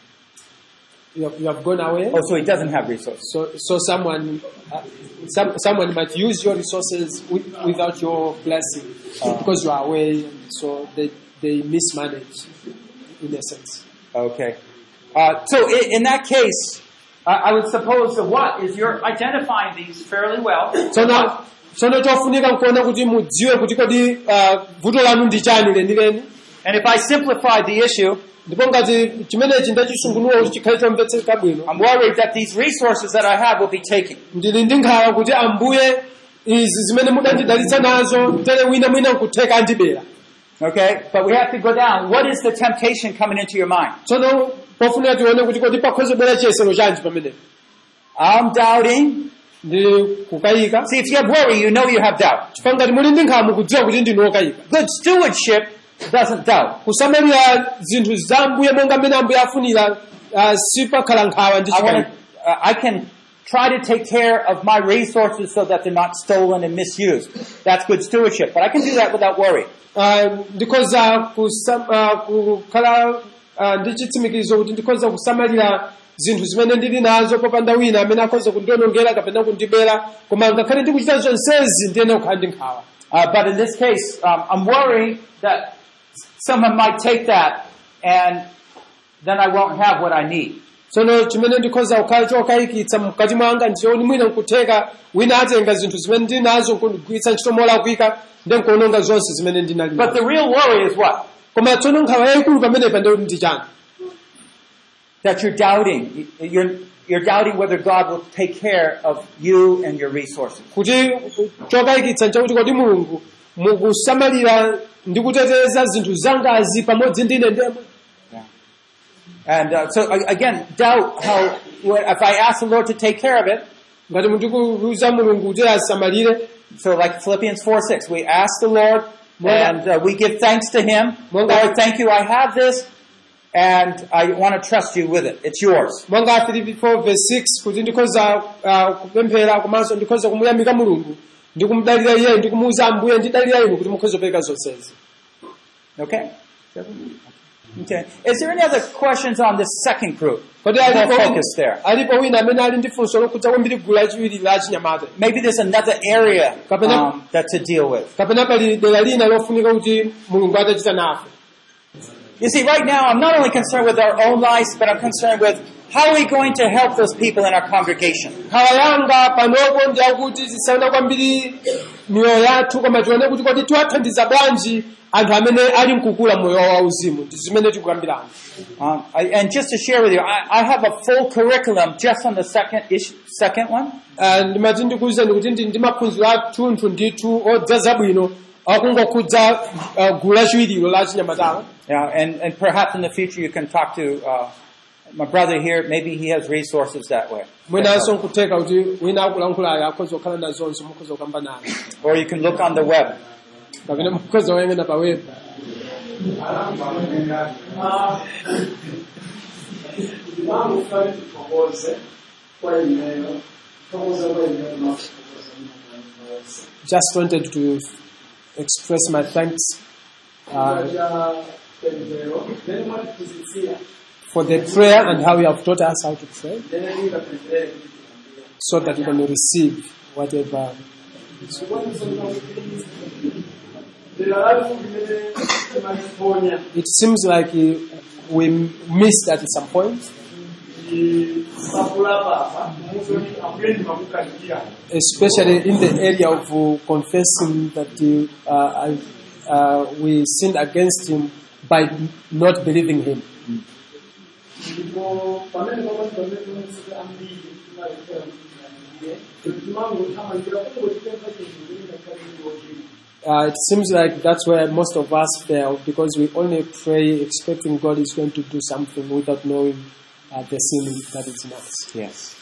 you have, you have gone away. Oh, so he doesn't have resources. So, so someone, uh, some, someone might use your resources with, without your blessing uh, because you are away, and so they they mismanage, in a sense. Okay. Uh, so in, in that case, Uh, I would suppose that what is you're identifying these fairly well. So now, so now tofunika nkuona kuti mudziwe kuti kodi uh, vuto lanu ndi chani lenileni. And if I simplify the issue, Ndipo ngati chimenechi ndachisungunuwa kuti chikhale chomvetseka bwino. I'm worried that these resources that I have will be taken. Ndili ndi nkhawa kuti Ambuye izi zimene mudandidalitsa nazo tere wina mwina nkutheka andibera. Okay? But we have to go down. What is the temptation coming into your mind? Tsono pofunika tione kuti kodi pakhoza bwera chiyesero chanji pamenepo. I'm doubting. Ndi kukayika. See, if you have worry, you know you have doubt. Chifukwa ngati muli ndi nkhawa mukudziwa kuti ndinu okayika. Good stewardship doesn't doubt. Kusamalira zinthu za Ambuye monga mmene Ambuye afunira uh, sipakhala nkhawa ndi I want chikayika. to, uh, I can try to take care of my resources so that they're not stolen and misused. That's good stewardship. But I can do that without worry. Uh, ndikoza kusam, uh, kukhala uh, ndi chitsimikizo kuti ndikoza kusamalira zinthu zimene ndili nazo popanda wina amene akhoza kundionongera kapena kundibera koma ngakhale ndikuchita zonsezi ndiyene kukhala ndi nkhawa. Uh, but in this case, um, I'm worried that someone might take that and then I won't have what I need. Tsono chimene ndikhoza kukhala chokayikitsa mkati mwanga ndichoti mwina nkutheka wina atenga zinthu zimene ndili nazo nkugwiritsa ntchito molakwika ndi nkuononga zonse zimene ndinali nazo. But the real worry is what? Koma tsono nkhawa yayikulu pamenepa ndi ndi chani? That you're doubting. You're, you're doubting whether God will take care of you and your resources. Kuti chokayikitsa nchakuti kodi Mulungu mukusamalira ndi kuteteza zinthu zangazi pamodzi ndine ndemwe. And uh, so again, doubt how, if I ask the Lord to take care of it, Ngati mundikuuza Mulungu kuti asamalire. so like Philippians four six, we ask the Lord and uh, we give thanks to Him. Lord, thank you, I have this, and I want to trust you with it. It's yours. Monga Filipi four verse six kuti ndikhoza uh, kupemphera komanso ndikhoza kumuyamika Mulungu ndikumudalira iye ndikumuuza Ambuye ndidalira inu kuti mukhoza kupereka zonsezi. Okay? Okay. Is there any other questions on this second group? Kodi More alipo focus there. alipo wina amene ali ndi funso lokhudza kwambiri gulu lachiwiri la chinyamata. Maybe there's another area Kapena- um, that to deal with. Kapena pali dera lina lofunika kuti Mulungu atachita nafe. You see, right now, I'm not only concerned with our own lives, but I'm concerned with how are we going to help those people in our congregation? Nkhawa yanga panopo ndi akuti tisaona kwambiri miyoyo yathu koma tione kuti kodi tiwathandiza bwanji anthu amene ali mkukula moyo wauzimu ndi zimene tikukambirana. Um, I, and just to share with you, I, I have a full curriculum just on the second issue, second one. Ah, ndimati ndikuwuzani kuti ndi ndi maphunziro athunthu ndithu odzaza bwino akungokhudza ah, gulu lachiwirilo la chinyamatawo. Yeah, and, and perhaps in the future you can talk to uh, my brother here. Maybe he has resources that way. Mwinanso nkutheka kuti wina akulankhulayo akhoza kukhala nazonso mukhoza kukamba naye. Or you can look on the web. Kapena mukhoza kuyang'ana pa web. Vamos fazer propose kwa email, propose kwa email na just wanted to express my thanks uh, for the prayer and how you have taught us how to pray, so that we can receive whatever. It seems like uh, we missed at some point, especially in the area of uh, confessing that uh, uh, we sinned against him by not believing him. Uh, it seems like that's where most of us fail, because we only pray expecting God is going to do something without knowing uh, the sin that is in us. Yes.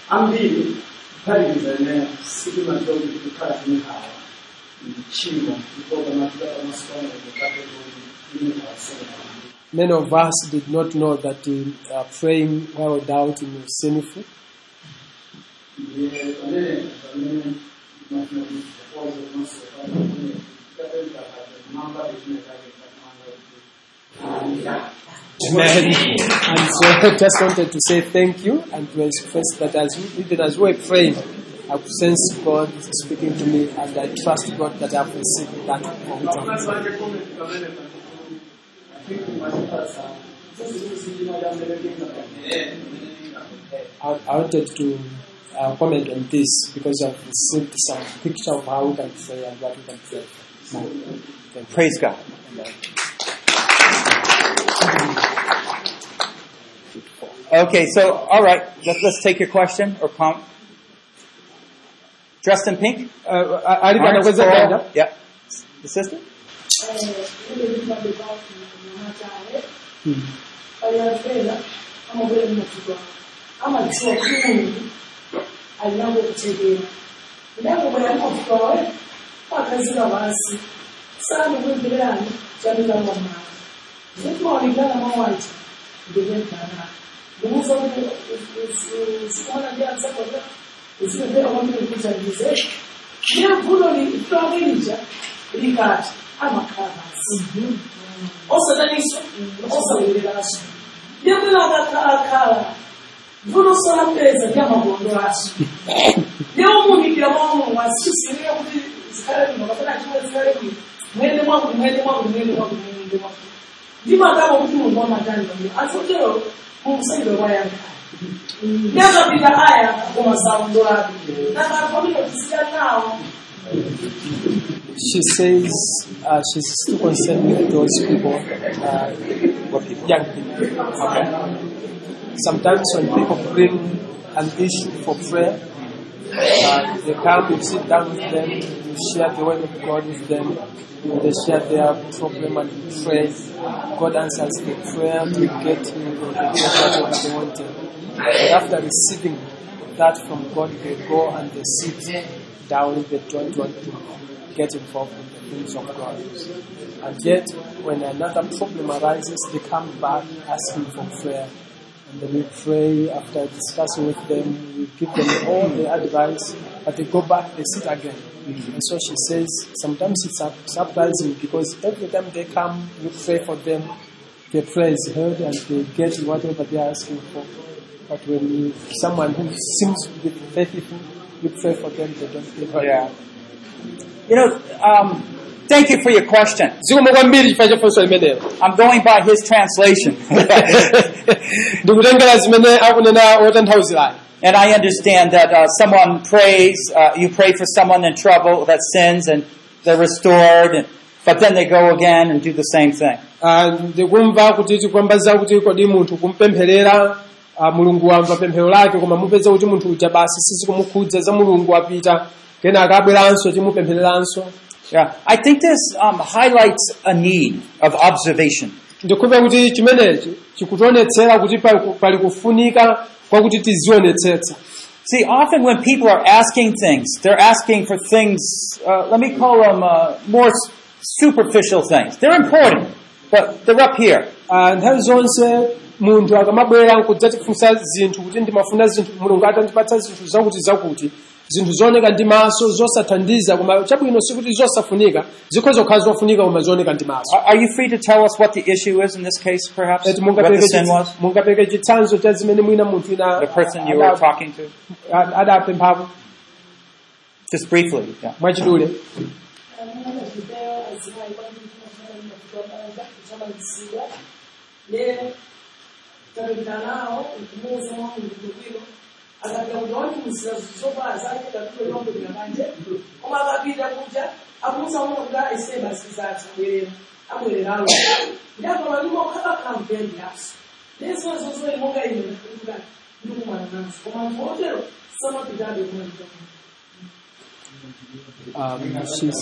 Many of us did not know that uh, praying while doubting is sinful. Amen. And so I just wanted to say thank you and to express that as we, even as we were praying, I sense God speaking to me, and I trust God that I've received that from God. I, I wanted to uh, comment on this because I've received some picture of how we can pray and what we can pray. So, praise God. Okay, so all right, let's let's take your question or comment. Dressed in pink. Uh, I, I Orange, coral. Yeah, the sister. Hmm. Vuno sola presa chiama bondo asu. Leo muni kia mama wasisi leo kuti zikale no kapena chimwe zikale ki. Mwende mwangu mwende mwangu mwende mwangu mwende mwangu. Ndima kama kuti mungu wa matani ndio. Asotero kumsaidia kwa yanga. Nyaza pita haya kwa saundo wapi. Na familia kusikia nao. She says uh, she's still concerned with those people, uh, what people, young people. Okay. Sometimes when people bring an issue for prayer, uh, they come, you sit down with them, you share the word of God with them, they share their problem and you pray. God answers the prayer to get you the whatever they wanted. But after receiving that from God, they go and they sit down, they don't want to get involved in the things of God. And yet, when another problem arises, they come back asking for prayer. And then we pray after discussing with them, we give them all the advice, but they go back, they sit again. Mm-hmm. And so she says, sometimes it's surprising because every time they come, you pray for them, their prayer is heard and they get whatever they are asking for. But when you, someone who seems to be faithful, you pray for them, they don't get it. Yeah. You know, um, thank you for your question. I'm going by his translation. And I understand that uh, someone prays, uh, you pray for someone in trouble that sins and they're restored, and, but then they go again and do the same thing. Mulungu wamva pemphero lake koma mupeza kuti munthu uja basi sisi kumukhudza za Mulungu apita kenaka abweranso chimupemphereranso. Yeah, I think this um, highlights a need of observation. Ndikuva kuti chimenechi chikutionetsera kuti pali kufunika kwa kuti tizionetsetsa. See, often when people are asking things, they're asking for things, uh, let me call them uh, more superficial things. They're important, but they're up here. Nthawi zonse munthu akamabwera nkudza tifunsa zinthu kuti ndimafuna zinthu Mulungu atandipatsa zinthu zakuti zakuti zinthu zooneka ndi maso zosathandiza koma chabwino sikuti zosafunika zikhoza kukhala zofunika koma zooneka ndi maso. Are you free to tell us what the issue is in this case, perhaps? What the sin was? Mungapereke chitsanzo cha zimene mwina munthu ina The person you were talking to? adapemphapo. Just briefly. Yeah. Mwachidule. Um, she's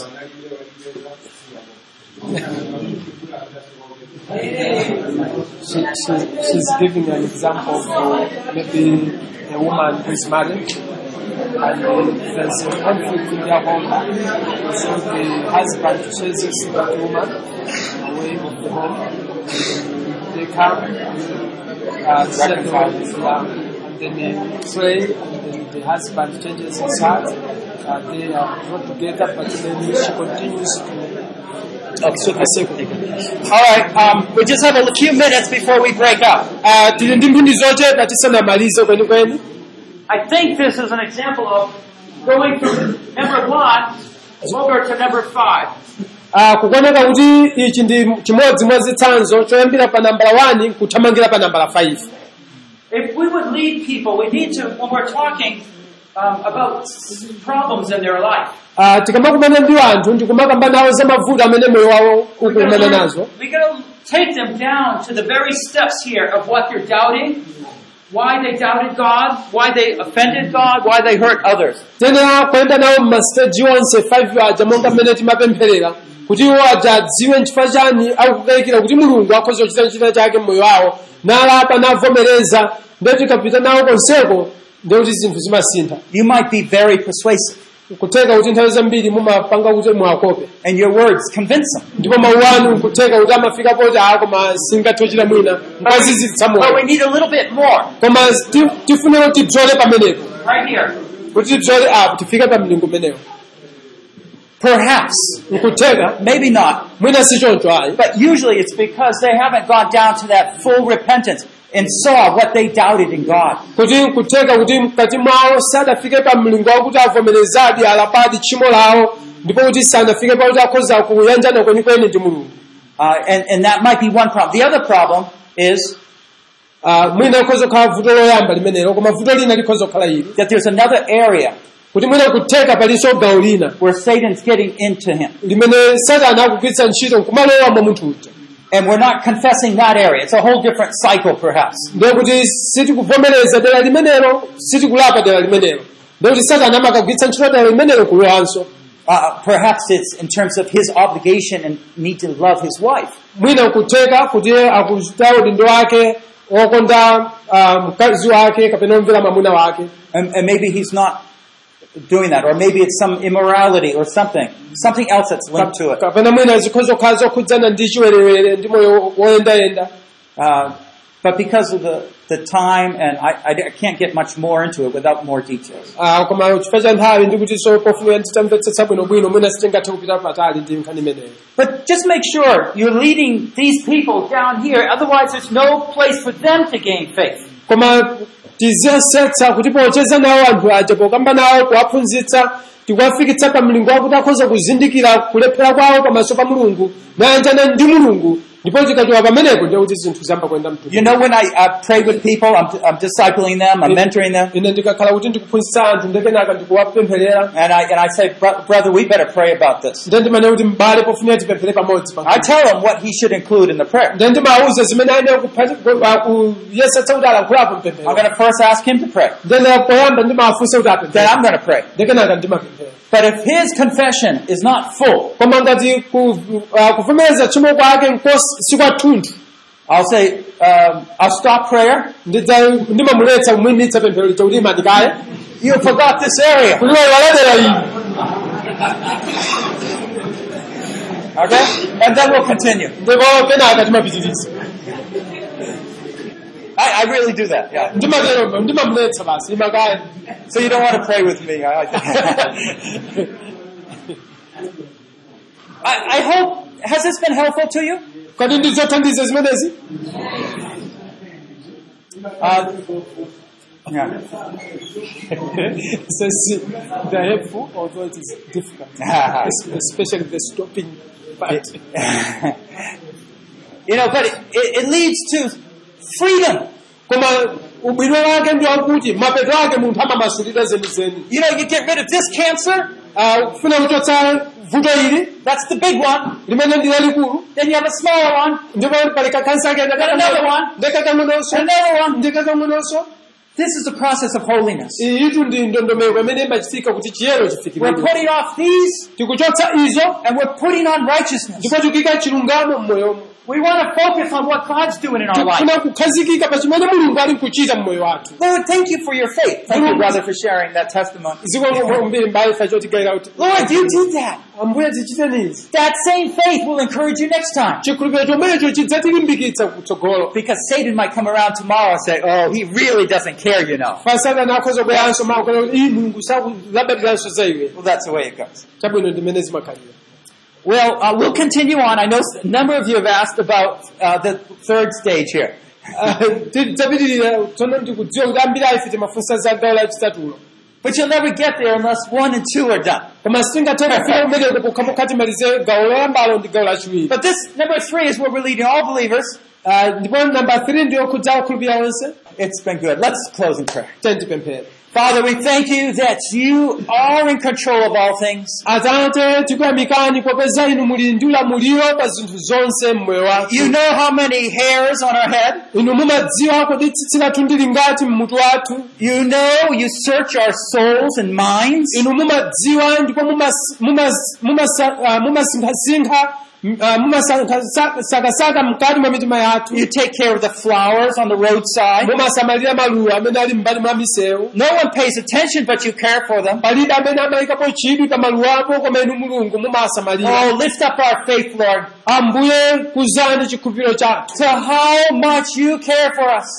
she, she, she's giving an example of maybe a woman who is married and uh, there's a conflict in their home, so the husband chases that woman away from the home. They come uh, reconcile with love, and then they pray, and then the husband changes his heart. Uh, they are brought together, but then she continues to. Okay. All right. Um, we just have a few minutes before we break up. Uh, tili ndi mphindi zochepa tisanamalize kwenikweni. I think this is an example of going from number one over to number five. Uh, kukoneka kuti ichi ndi chimodzi mwa zitsanzo choyambira pa nambala one kuthamangira pa nambala five. If we would lead people, we need to, when we're talking um, about problems in their life. Uh, tikamakumana ndi anthu ndikumakamba nawo za mavuto amene moyo wawo ukumana nazo. We gotta take them down to the very steps here of what they're doubting, why they doubted God, why they offended God, why they hurt others. Tena kwenda nawo mmasteji onse five aja monga mmene timapempherera kuti iwo aja adziwe nchifukwa chani akukayikira kuti Mulungu akhoza kuchita china chake mmoyo wawo nalapa navomereza ndipo tikapita nawo konseko ndipo kuti zinthu zimasintha. You might be very persuasive. Kuteka kuti nthawi zambiri mumapanga kuti mwakope. And your words convince them. Ndipo mawu anu kuteka kuti amafika poti akoma singathochira mwina ngazizitsamu. But we need a little bit more. Koma tifune kuti tidzole pamenepo. Right here. Kuti tidzole apo tifike pa mlingo umenewo. Perhaps. Kuteka. Maybe not. Mwina si choncho ayi. But usually it's because they haven't gone down to that full repentance and saw what they doubted in God. Kuti kuteka kuti mkati mwawo sadafike pa mlingo wakuti avomerezadi alapadi tchimo lawo ndipo kuti sanafike pa kuti akhoza kuyanjana kwenikweni ndi Mulungu. Uh, and, and that might be one problem. The other problem is uh, mwina likhoza kukhala vuto loyamba limenelo koma vuto lina likhoza kukhala ili. That there's another area kuti mwina kuteka palinso gawo lina where Satan's getting into him. Limene Satana akugwiritsa ntchito nkumalowa mwa munthu uja. And we're not confessing that area. It's a whole different cycle, perhaps. Ndiyo kuti sitikuvomereza dera limenelo, sitikulapa dera limenelo. Ndiyo kuti Satana amakagwiritsa ntchito dera limenelo kulowanso. Uh, perhaps it's in terms of his obligation and need to love his wife. Mwina kuteka kuti akuchita udindo wake okonda mkazi wake kapena omvera mwamuna wake. And, and maybe he's not doing that, or maybe it's some immorality or something, something else that's linked to it. Kapena mwina zikhoza kukhala zokhudzana ndi chiwerewere ndi moyo woyendayenda. Uh, but because of the, the time, and I, I, I can't get much more into it without more details. Ah, koma chifukwa cha nthawi ndikuti so pofuna nditamvetsetsa bwino bwino mwina sitingathe kupita patali ndi nkhani imeneyo. But just make sure you're leading these people down here, otherwise there's no place for them to gain faith. Koma tiziyesetsa kuti pocheza nawo anthu aja pokamba nawo kuwaphunzitsa tikuwafikitsa pa mlingo wakuti akhoza kuzindikira kulephera kwawo pamaso pa Mulungu nayanjana ndi Mulungu ndipo tikatiwa pamenepo ndiye kuti zinthu zamba kwenda mtu. You know, when I uh, pray with people, I'm, I'm discipling them, I'm mentoring them. Ine ndikakhala kuti ndikuphunzitsa anthu ndekenaka ndikuwapempherera. And I, and I say, brother, we better pray about this. Ndiye ndimane kuti mbale pofunira tipemphere pamodzi. I tell them what he should include in the prayer. Ndiye ndimawuza zimene ayenera kuyesetsa kuti alankhulapo mpemphero. I'm going to first ask him to pray. Ndiye poyamba ndimawafunsa kuti apemphere. Then I'm going to pray. Ndekenaka ndimapemphera. But if his confession is not full, koma ngati kuvomereza tchimo kwake sikwathunthu, I'll say, um, I'll stop prayer. Ndimamuletsa kumwimitsa pemphero lija kuti imandikaye. You forgot this area. Kuti waladera iyi. Okay? And then we'll continue. Ndipo kenaka timapitiriza. I, I really do that. Yeah. Ndimatero ndimamuletsa basi imakaya. So you don't want to pray with me. I, I, I hope, has this been helpful to you? Kodi ndizothandiza zimenezi? Uh, yeah. Says they're helpful, although it is difficult, especially the stopping part. You know, but it, it, it leads to freedom. Koma ubwino wake ndio kuti mapeto yake munthu amamasulira zenizeni. You know, you get rid of this cancer. Kufuna kuchotsa vuto ili. That's the big one. Limene ndi lalikulu. Then you have a smaller one. Ndipo palika kansa yake Then another one. ndekakamunonso. Another one. Ndekakamunonso. This is the process of holiness. Itu ndi ndondomeko imene imachitika kuti chiyero chifikire. We're putting off these. Tikuchotsa izo. And we're putting on righteousness. Ndipo tikika chilungamo mmoyomo. We want to focus on what God's doing in our life. Lord, thank you for your faith. Thank you, brother, for sharing that testimony. Lord, you did that. That same faith will encourage you next time. Because Satan might come around tomorrow and say, oh, he really doesn't care, you know. Well, that's the way it goes. Well, uh, we'll continue on. I know a number of you have asked about uh, the third stage here. But you'll never get there unless one and two are done. But this number three is where we're leading all believers. It's been good. Let's close in prayer. Father, we thank you that you are in control of all things. You know how many hairs on our head. You know, you search our souls and minds. You take care of the flowers on the roadside. No one pays attention, but you care for them. Oh, lift up our faith, Lord, to how much you care for us.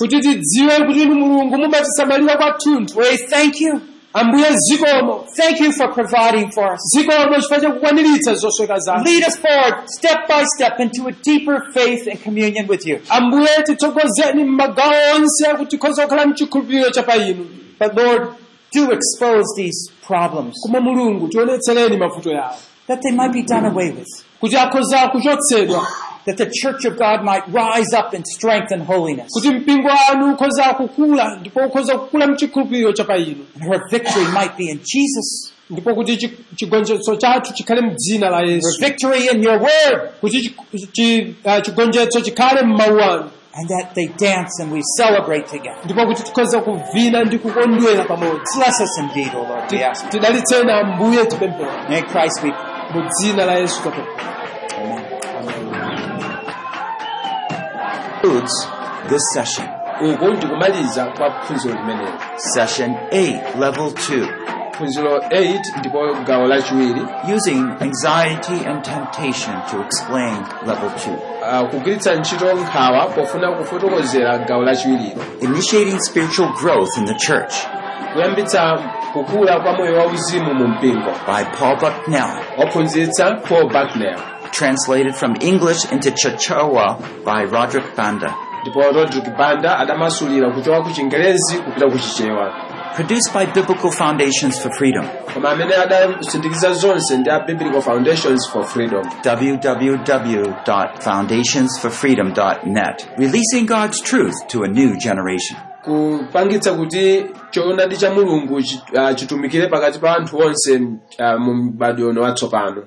We thank you. Thank you for providing for us. Lead us forward, step by step, into a deeper faith and communion with you. But Lord, do expose these problems, that they might be done away with. That the church of God might rise up in strength and holiness. And her victory might be in Jesus. Her victory in your word. And that they dance and we celebrate together. Bless us indeed, O Lord, we ask. In Christ we pray. Amen. Concludes this session. Session eight, level two. Using anxiety and temptation to explain level two. Initiating spiritual growth in the church. By Paul Bucknell. Translated from English into Chichewa by Roderick Banda. Produced by Biblical Foundations for Freedom. w w w dot foundations for freedom dot net. Releasing God's truth to a new generation. Kupangitsa kuti choonadi cha Mulungu chitumikire pakati pa anthu onse mu m'bado ono watsopano.